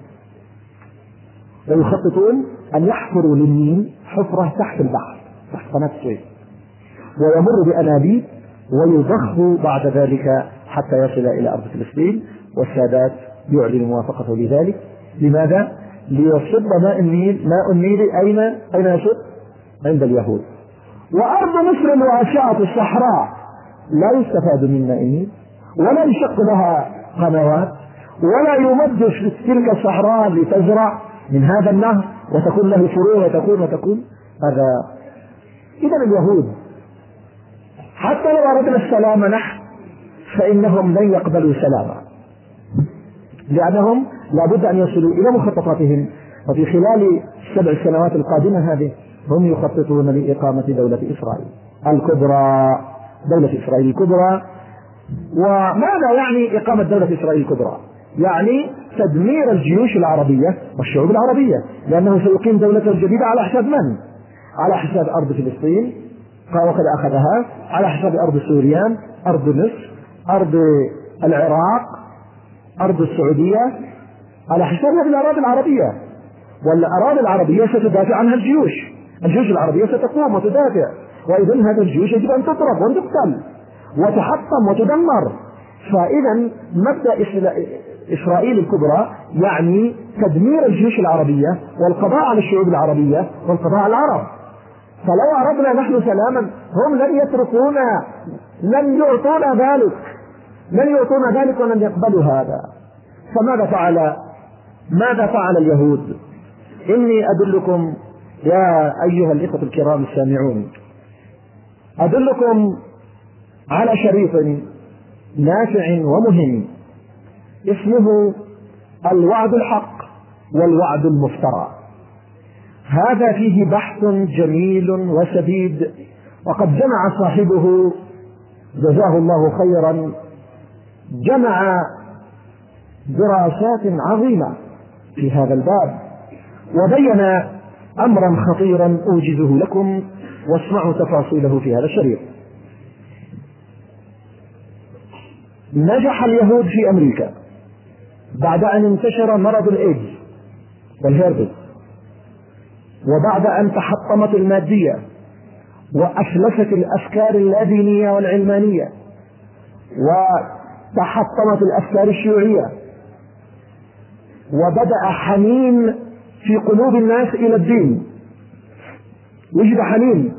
ويخططون أن يحفروا للنيل حفرة تحت البحر، تحت قناة السويس، ويمر بأنابيب ويضخ بعد ذلك حتى يصل إلى أرض فلسطين. والسادات يعلن موافقته لذلك. لماذا؟ ليصب ماء النيل ماء النيل أين أين يصب؟ عند اليهود. وأرض مصر الواسعة الصحراء لا يستفاد من ماء النيل، ولا يشق لها قنوات، ولا يمد في تلك الصحراء لتزرع من هذا النهر وتكون له فروع وتكون وتكون هذا. إذا اليهود حتى لو أردنا السلام نحن فإنهم لن يقبلوا سلاما، لأنهم لابد أن يصلوا إلى مخططاتهم. وفي خلال السبع سنوات القادمة هذه هم يخططون لإقامة دولة إسرائيل الكبرى، دولة إسرائيل الكبرى. وماذا يعني إقامة دولة إسرائيل الكبرى؟ يعني تدمير الجيوش العربية والشعوب العربية، لأنه سيقيم دولة جديدة على حساب من؟ على حساب أرض فلسطين وقد أخذها، على حساب أرض سوريا، أرض مصر، أرض العراق، أرض السعودية، على حساب هذه الأراضي العربية. والأراضي العربية ستدافع عنها الجيوش، الجيوش العربية ستقوم وتدافع، وإذن هذه الجيوش يجب أن تضرب وتقتل وتحطم وتدمر. فإذا مبدأ إسرائيل الكبرى يعني تدمير الجيوش العربية والقضاء على الشعوب العربية والقضاء على العرب. فلو أردنا نحن سلاما هم لن يتركونا، لن يعطونا ذلك، لن يعطونا ذلك ولن يقبلوا هذا. فماذا فعل ماذا فعل اليهود؟ إني أدلكم يا أيها الإخوة الكرام السامعون، أدلكم على شريط نافع ومهم اسمه الوعد الحق والوعد المفترى. هذا فيه بحث جميل وسديد، وقد جمع صاحبه جزاه الله خيرا، جمع دراسات عظيمة في هذا الباب، وبين أمرا خطيرا أوجزه لكم، واسمعوا تفاصيله في هذا الشريط. نجح اليهود في أمريكا بعد أن انتشر مرض الإيدز والهيربس، وبعد أن تحطمت المادية وأفلست الأفكار اللادينية والعلمانية وتحطمت الأفكار الشيوعية، وبدأ حنين في قلوب الناس إلى الدين، وجد حنين،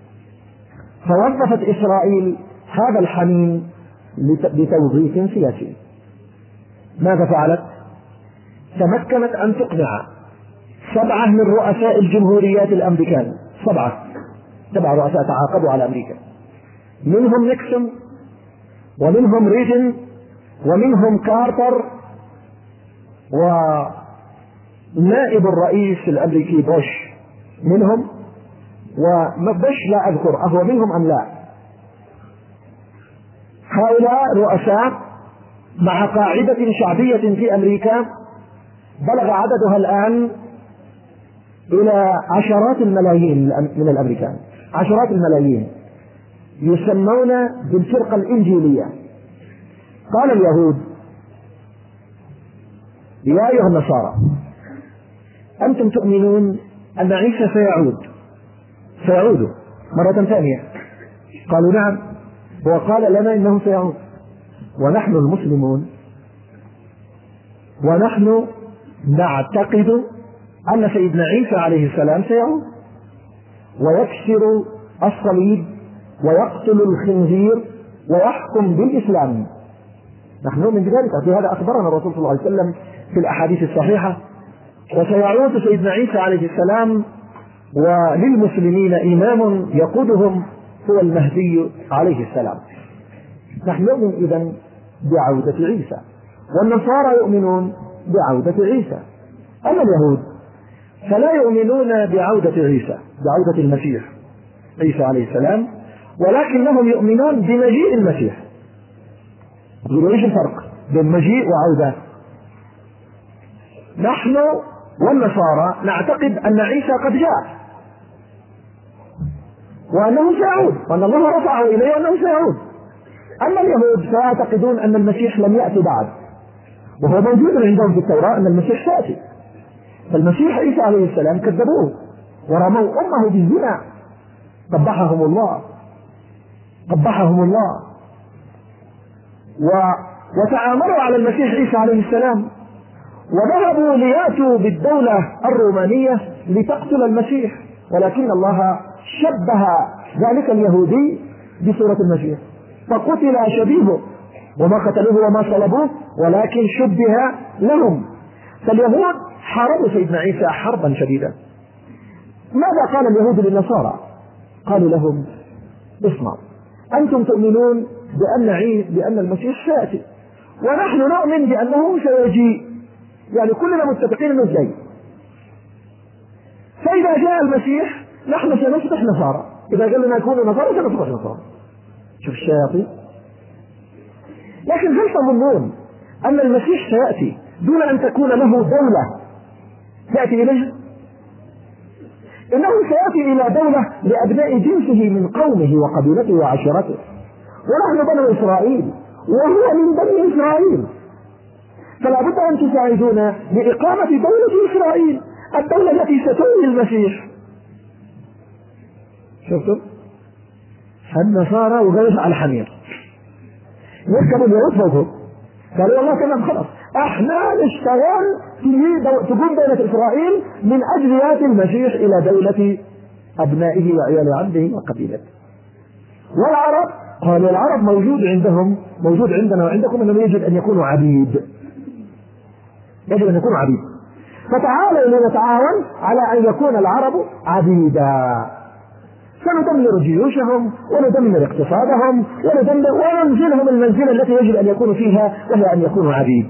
فوظفت إسرائيل هذا الحنين لتوظيف سياسي. ماذا فعلت؟ تمكنت أن تقنع سبعة من رؤساء الجمهوريات الأمريكان، سبعة سبع رؤساء تعاقدوا على أمريكا، منهم نيكسون ومنهم ريجن ومنهم كارتر ونائب الرئيس الأمريكي بوش منهم، وبوش لا أذكر أهو منهم أم لا. هؤلاء رؤساء مع قاعدة شعبية في أمريكا بلغ عددها الآن إلى عشرات الملايين من الأمريكان، عشرات الملايين يسمون بالفرقة الإنجيلية. قال اليهود: يا أيها النصارى، أنتم تؤمنون أن عيسى سيعود سيعود مرة ثانية؟ قالوا: نعم. وقال لنا إنه سيعود، ونحن المسلمون ونحن نعتقد أن سيدنا عيسى عليه السلام سيعود ويكسر الصليب ويقتل الخنزير ويحكم بالإسلام. نحن نؤمن بذلك، في هذا أخبرنا الرسول صلى الله عليه وسلم في الأحاديث الصحيحة. وسيعود سيدنا عيسى عليه السلام، وللمسلمين إمام يقودهم هو المهدي عليه السلام. نحن نؤمن إذن بعودة عيسى، والنصارى يؤمنون بعودة عيسى. أما اليهود فلا يؤمنون بعودة عيسى، بعودة المسيح عيسى عليه السلام، ولكنهم يؤمنون بمجيء المسيح. يقولوا: ايش الفرق بين مجيء وعودة؟ نحن والنصارى نعتقد أن عيسى قد جاء وأنه سيعود، وأن الله رفعه إليه وأنه سيعود. أما اليهود فيعتقدون أن المسيح لم يأتي بعد، وهو موجود عندهم في التوراة أن المسيح سيأتي. فالمسيح عيسى عليه السلام كذبوه ورموا أمه بالزنا، قبحهم الله قبحهم الله و... وتآمروا على المسيح عيسى عليه السلام، وذهبوا ليأتوا بالدولة الرومانية لتقتل المسيح، ولكن الله شبه ذلك اليهودي بصورة المسيح فقتل شبيهه، وما قتلوه وما صلبوه ولكن شبه لهم. فاليهود حاربوا سيدنا عيسى حربا شديدا. ماذا قال اليهود للنصارى؟ قالوا لهم: اسمعوا، أنتم تؤمنون بأن عيسى بأن المسيح سيأتي، ونحن نؤمن بأنه سيجيء، يعني كلنا متفقين أنه جاي. فإذا جاء المسيح نحن سنصبح نصارى، إذا قال لنا كونوا نصارى سنصبح نصارى. شوف الشياطين. لكن هل تظنون أن المسيح سيأتي دون أن تكون له دولة يأتي إليها؟ إنه سيأتي إلى دولة لأبناء جنسه من قومه وقبيلته وعشيرته، ونحن بنو إسرائيل وهو من بني إسرائيل، فلا بد أن تساعدونا بإقامة دولة إسرائيل، الدولة التي ستولي المسيح. شفتم؟ النصارى وقالوا على الحمير، يركبوا اليهود فوقهم، قالوا: والله تمام، خلاص احنا نشتغل تقوم دولة إسرائيل من أجل يأتي المسيح إلى دولة أبنائه وعيال عبده وقبيلته. والعرب قالوا: العرب موجود عندهم موجود عندنا وعندكم، أنه يجب أن يكونوا عبيد، يجب أن يكونوا عبيد، فتعالوا لنتعاون على أن يكون العرب عبيدا، سندمر جيوشهم وندمر اقتصادهم وندمر وننزلهم المنزلة التي يجب أن يكونوا فيها، وهي أن يكونوا عبيد.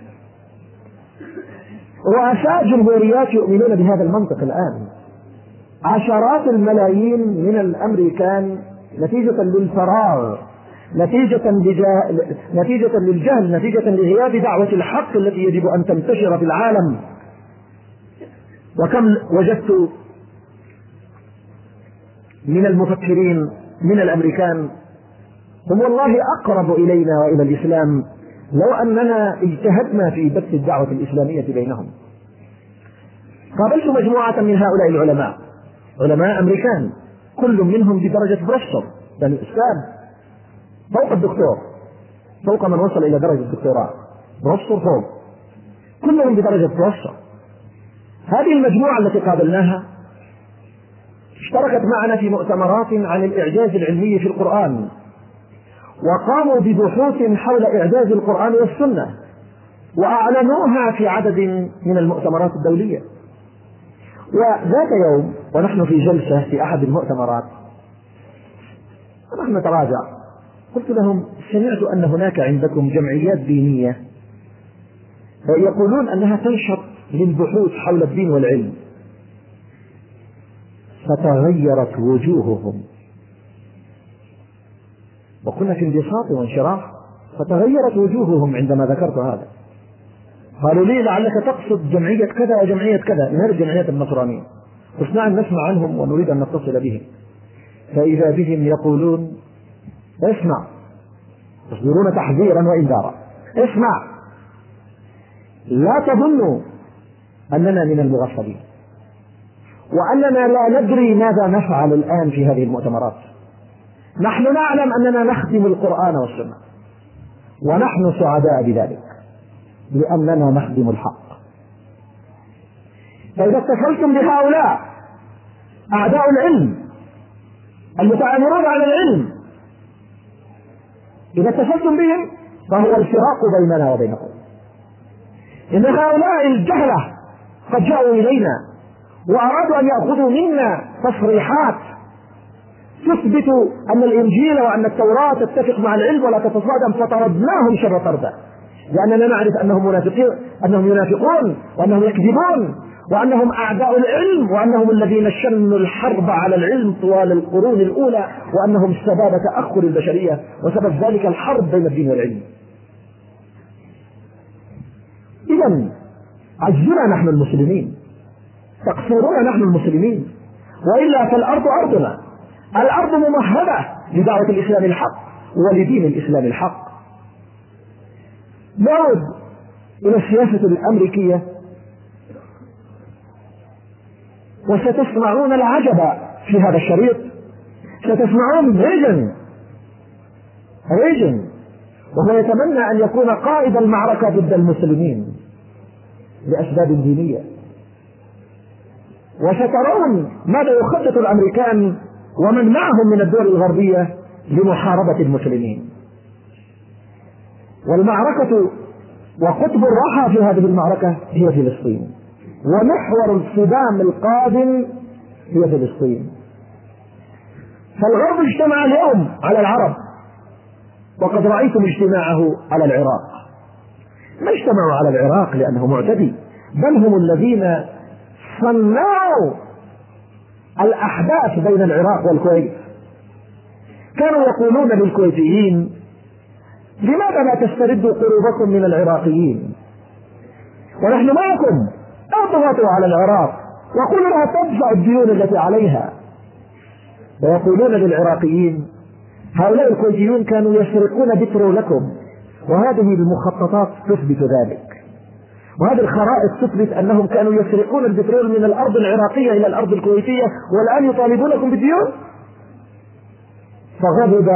رؤساء جمهوريات يؤمنون بهذا المنطق الآن. عشرات الملايين من الأمريكان نتيجة للفراغ، نتيجة, لجا... نتيجة للجهل، نتيجة لغياب دعوة الحق التي يجب أن تنتشر في العالم. وكم وجدت من المفكرين من الأمريكان هم والله أقرب إلينا وإلى الإسلام لو أننا اجتهدنا في بث الدعوة الإسلامية بينهم. قابلت مجموعة من هؤلاء العلماء، علماء أمريكان، كل منهم بدرجة بروفيسور، يعني أستاذ فوق الدكتور، فوق من وصل إلى درجة الدكتوراه، بروفيسور فوق، كلهم بدرجة بروفيسور. هذه المجموعة التي قابلناها اشتركت معنا في مؤتمرات عن الإعجاز العلمي في القرآن، وقاموا ببحوث حول إعجاز القرآن والسنة، وأعلنوها في عدد من المؤتمرات الدولية. وذات يوم ونحن في جلسة في أحد المؤتمرات ونحن نتراجع، قلت لهم: سمعت أن هناك عندكم جمعيات دينية يقولون أنها تنشط للبحوث حول الدين والعلم. فتغيرت وجوههم، وكنا في انبساط وانشراح، فتغيرت وجوههم عندما ذكرت هذا. قالوا لي: لعلك تقصد جمعية كذا وجمعية كذا من هذه الجمعيات النصرانية. اثنان نسمع عنهم ونريد أن نتصل بهم، فإذا بهم يقولون اسمع، يصدرون تحذيرا وإنذارا، اسمع لا تظنوا أننا من المغفلين، وأننا لا ندري ماذا نفعل الآن في هذه المؤتمرات. نحن نعلم أننا نخدم القرآن والسنة، ونحن سعداء بذلك لأننا نخدم الحق. فإذا اتصلتم بهؤلاء أعداء العلم المتآمرون على العلم، إذا اتصلتم بهم فهو الفراق بيننا وبينكم. إن هؤلاء الجهلة قد جاءوا إلينا وأرادوا أن يأخذوا منا تصريحات تثبت أن الإنجيل وأن التوراة تتفق مع العلم ولا تتصادم، فطردناهم شر طردة، لأننا نعرف أنهم منافقين، أنهم ينافقون، وأنهم يكذبون، وأنهم أعداء العلم، وأنهم الذين شنوا الحرب على العلم طوال القرون الأولى، وأنهم سبب تأخر البشرية وسبب ذلك الحرب بين الدين والعلم. إذن عجزنا نحن المسلمين، تقصيرنا نحن المسلمين، وإلا فالأرض أرضنا، الأرض ممهدة لدعوة الإسلام الحق ولدين الإسلام الحق. نعود إلى السياسة الأمريكية، وستسمعون العجب في هذا الشريط. ستسمعون ريجن ريجن وهو يتمنى أن يكون قائد المعركة ضد المسلمين لأسباب دينية، وسترون ماذا يخطط الأمريكان ومن معهم من الدول الغربية لمحاربة المسلمين. والمعركة وقطب الراحة في هذه المعركة هي فلسطين، ومحور الصدام القادم هي فلسطين. فالغرب اجتمع اليوم على العرب، وقد رأيتم اجتماعه على العراق. ما اجتمعوا على العراق لأنه معتدي، بل هم الذين صنعوا الأحداث بين العراق والكويت. كانوا يقولون للكويتيين لماذا لا تستردوا قلوبكم من العراقيين، ونحن معكم، اضغطوا على العراق وقولوا لها تدفع الديون التي عليها. ويقولون للعراقيين هؤلاء الكويتيون كانوا يسرقون بترولكم، وهذه المخططات تثبت ذلك، وهذه الخرائط تثبت أنهم كانوا يسرقون البترول من الأرض العراقية إلى الأرض الكويتية، والآن يطالبونكم بالديون. فغضب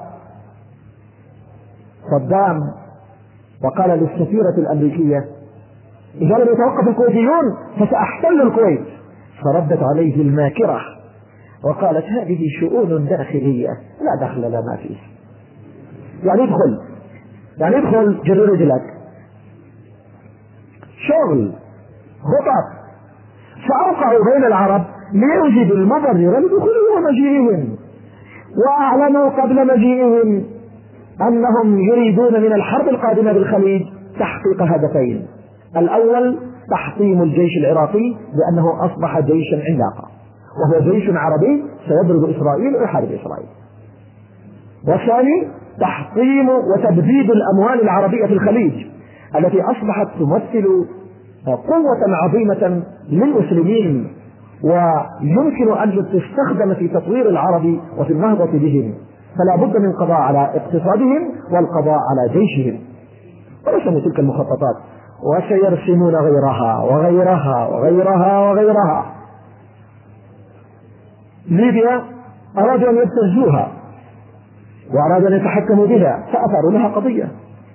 صدام وقال للسفيرة الأمريكية إذا لم يتوقف الكويتيون فسأحتل الكويت. فردت عليه الماكرة وقالت هذه شؤون داخلية لا دخل لنا فيه. يعني ادخل يعني ادخل جر رجلك، شغل خطط. فأوقعوا بين العرب ليوجد المبرر لدخولهم ومجيئهم، وأعلنوا قبل مجيئهم أنهم يريدون من الحرب القادمة بالخليج تحقيق هدفين: الأول تحطيم الجيش العراقي لأنه أصبح جيشا عملاقا، وهو جيش عربي سيضرب إسرائيل ويحارب إسرائيل. والثاني تحطيم وتبديد الأموال العربية في الخليج التي أصبحت تمثل قوة عظيمة للمسلمين، ويمكن أن تستخدم في تطوير العرب وفي النهضة بهم. فلا بد من القضاء على اقتصادهم والقضاء على جيشهم. ورسموا تلك المخططات وسيرسمون غيرها وغيرها وغيرها وغيرها. ليبيا أرادوا أن يبتزوها وأرادوا أن يتحكموا بها، فأثاروا لها قضية،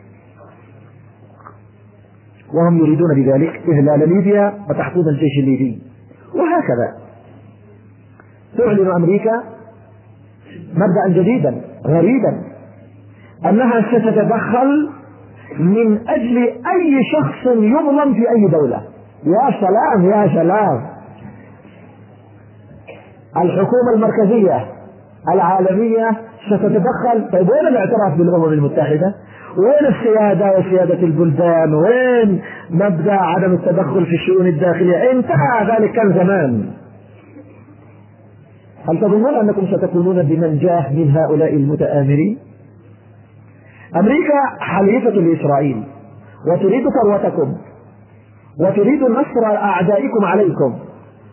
وهم يريدون بذلك إهلال ليبيا وتحطيم الجيش الليبي. وهكذا تعلن أمريكا مبدأ جديدا غريبا، أنها ستتدخل من أجل أي شخص يظلم في أي دولة. يا سلام يا سلام، الحكومة المركزية العالمية ستتدخل. طيب وين الاعتراف بالأمم المتحدة؟ وين السيادة وسيادة البلدان؟ وين مبدأ عدم التدخل في الشؤون الداخلية؟ انتهى ذلك كان زمان. هل تظنون أنكم ستكونون بمنجاه من هؤلاء المتآمرين؟ أمريكا حليفة لإسرائيل وتريد ثروتكم وتريد نصر أعدائكم عليكم،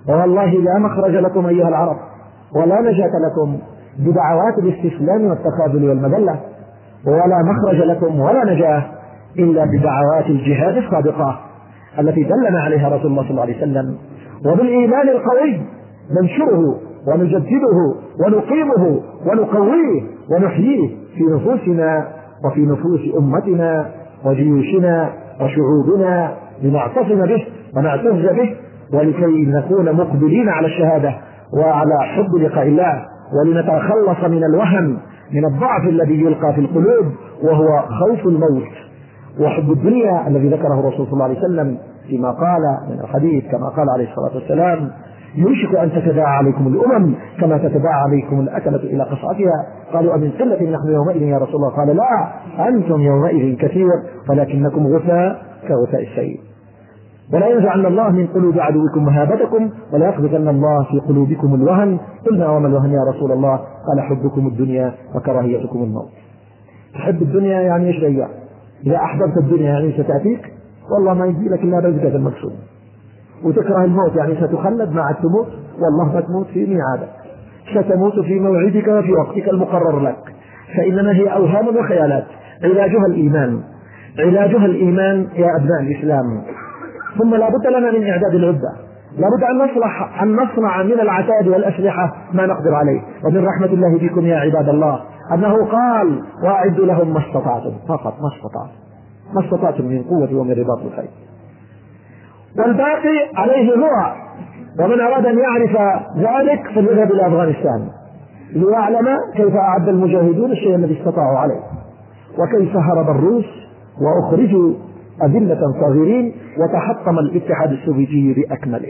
والله لا مخرج لكم أيها العرب ولا نجاة لكم بدعوات الاستسلام والتخاذل والمذلة، ولا مخرج لكم ولا نجاة إلا بدعوات الجهاد الصادقة التي دلنا عليها رسول الله صلى الله عليه وسلم، وبالإيمان القوي ننشره ونجدده ونقيمه ونقويه ونحييه في نفوسنا وفي نفوس أمتنا وجيوشنا وشعوبنا، لنعتصم به ونعتز به، ولكي نكون مقبلين على الشهادة وعلى حب لقاء الله، ولنتخلص من الوهم من الضعف الذي يلقى في القلوب وهو خوف الموت وحب الدنيا الذي ذكره الرسول صلى الله عليه وسلم فيما قال من الحديث كما قال عليه الصلاة والسلام: يوشك أن تتداعى عليكم الأمم كما تتداعى عليكم الأكلة إلى قصعتها. قالوا: أمن قلة نحن يومئذ يا رسول الله؟ قال: لا، أنتم يومئذ كثير ولكنكم غثاء كغثاء السيل. ولا ينزعن الله من قلوب عدوكم مهابتكم ولا يقذفن الله في قلوبكم الوهن. قلنا: وما الوهن يا رسول الله؟ قال: حبكم الدنيا وكراهيتكم الموت. تحب الدنيا يعني ايش رجع؟ إذا أحببت الدنيا يعني ستأتيك، والله ما يجي لك إلا رزقك المقصود. وتكره الموت يعني ستخلد مع التموت، والله ما تموت في ميعادك، ستموت في موعدك وفي وقتك المقرر لك، فإنما هي أوهام وخيالات. علاجها الإيمان، علاجها الإيمان يا أبناء الإسلام. ثم لا بد لنا من إعداد العدة، لا بد أن نصلح أن نصنع من العتاد والأسلحة ما نقدر عليه. ومن رحمة الله بكم يا عباد الله أنه قال: وأعدوا لهم ما استطعتم، فقط ما استطعتم، ما استطعتم من قوة ومن رباط الخيل، والباقي عليه هو. ومن أراد أن يعرف ذلك فليذهب إلى أفغانستان ليعلم كيف أعد المجاهدون الشيء الذي استطاعوا عليه، وكيف هرب الروس وأخرجوا أذلة صغيرين وتحطم الاتحاد السوفيتي بأكمله.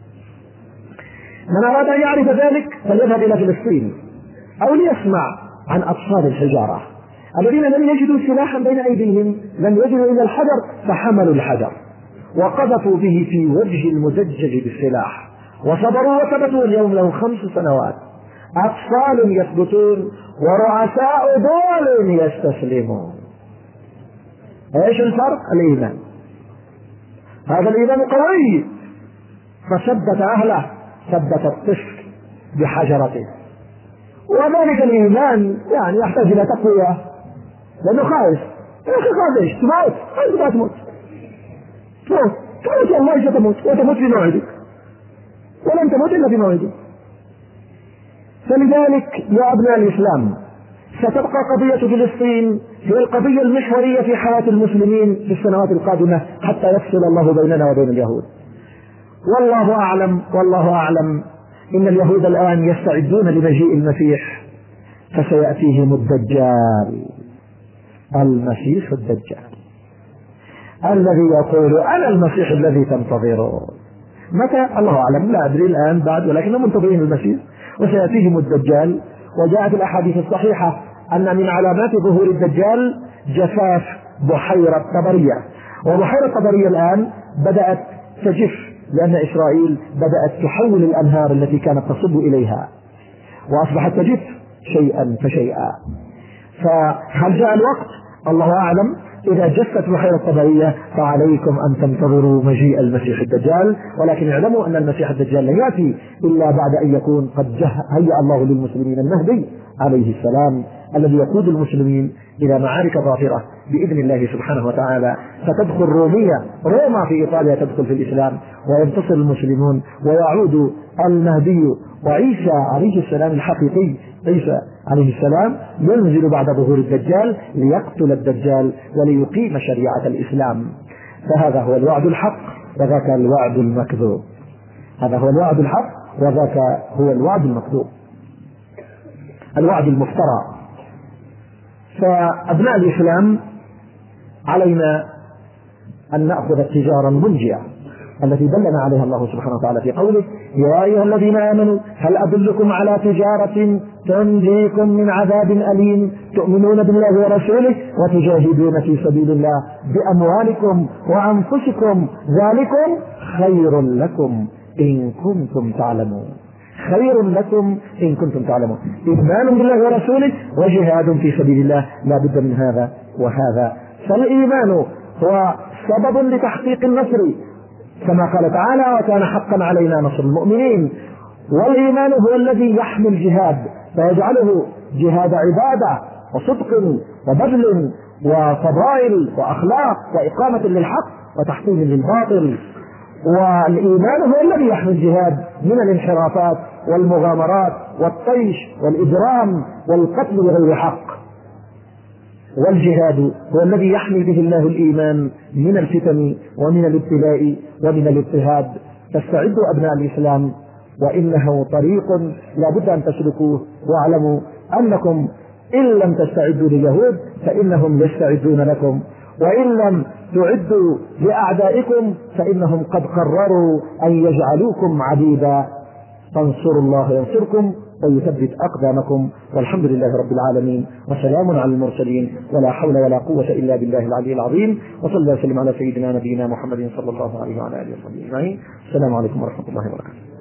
من أراد أن يعرف ذلك فليذهب إلى فلسطين أو ليسمع عن أطفال الحجارة الذين لم يجدوا سلاحا بين أيديهم، لم يجدوا إلا الحجر فحملوا الحجر وقذفوا به في وجه المزجج بالسلاح وصبروا وثبتوا. اليوم لهم خمس سنوات، أطفال يثبتون ورؤساء دول يستسلمون. ايش الفرق؟ الإيمان. هذا الإيمان قوي فثبت أهله، ثبت الطفل بحجرته. وذلك الإيمان يعني يحتاج إلى تقوية، لأنه خايف. يا أخي خايف ليش؟ تموت، أنت ما تموت، تموت تموت والله ستموت، وتموت في موعدك، ولن تموت إلا في موعدك. فلذلك يا أبناء الإسلام ستبقى قضية فلسطين هي القضية المحورية في حياة المسلمين في السنوات القادمة حتى يفصل الله بيننا وبين اليهود. والله أعلم، والله أعلم إن اليهود الآن يستعدون لمجيء المسيح، فسيأتيهم الدجال، المسيح الدجال الذي يقول: أنا المسيح الذي تنتظرون. متى؟ الله أعلم، لا أدري الآن بعد، ولكنهم منتظرين المسيح وسيأتيهم الدجال. وجاءت الأحاديث الصحيحة أن من علامات ظهور الدجال جفاف بحيرة طبرية، وبحيرة طبرية الآن بدأت تجف لأن إسرائيل بدأت تحول الأنهار التي كانت تصب إليها وأصبحت تجف شيئا فشيئا. فهل جاء الوقت؟ الله أعلم. إذا جفت بحيرة طبرية فعليكم أن تنتظروا مجيء المسيح الدجال، ولكن اعلموا أن المسيح الدجال لا يأتي إلا بعد أن يكون قد هيأ الله للمسلمين المهدي عليه السلام الذي يقود المسلمين إلى معارك ظافرة بإذن الله سبحانه وتعالى. فتدخل رومية، روما في إيطاليا تدخل في الإسلام وينتصر المسلمون ويعود المهدي. وعيسى عليه السلام الحقيقي، عيسى عليه السلام، ينزل بعد ظهور الدجال ليقتل الدجال وليقيم شريعة الإسلام. فهذا هو الوعد الحق وذاك الوعد المكذوب، هذا هو الوعد الحق وذاك هو الوعد المكذوب، الوعد المفترى. فأبناء الإسلام علينا أن نأخذ التجارة المنجية التي دلنا عليها الله سبحانه وتعالى في قوله: يا أيها الذين آمنوا هل أدلكم على تجارة تنجيكم من عذاب أليم تؤمنون بالله ورسوله وتجاهدون في سبيل الله بأموالكم وأنفسكم ذلكم خير لكم إن كنتم تعلمون. خير لكم إن كنتم تعلمون. إيمان بالله ورسوله وجهاد في سبيل الله، لا بد من هذا وهذا. فالإيمان هو سبب لتحقيق النصر كما قال تعالى: وكان حقا علينا نصر المؤمنين. والإيمان هو الذي يحمي الجهاد فيجعله جهاد عبادة وصدق وبذل وفضائل وأخلاق وإقامة للحق وتحطيم للباطل. والإيمان هو الذي يحمي الجهاد من الانحرافات والمغامرات والطيش والإجرام والقتل بغير حق. والجهاد هو الذي يحمي به الله الإيمان من الفتن ومن الابتلاء ومن الاضطهاد. فاستعدوا أبناء الإسلام، وإنه طريق لا بد أن تسلكوه، واعلموا أنكم إن لم تستعدوا لليهود فإنهم يستعدون لكم، وإن لم تعدوا لأعدائكم فإنهم قد قرروا أن يجعلوكم عبيدا. فانصروا الله ينصركم ويثبت أقدامكم، والحمد لله رب العالمين، وسلام على المرسلين، ولا حول ولا قوة إلا بالله العلي العظيم. وصلى الله وسلم على سيدنا نبينا محمد صلى الله عليه وعلى آله وصحبه أجمعين. السلام عليكم ورحمة الله وبركاته.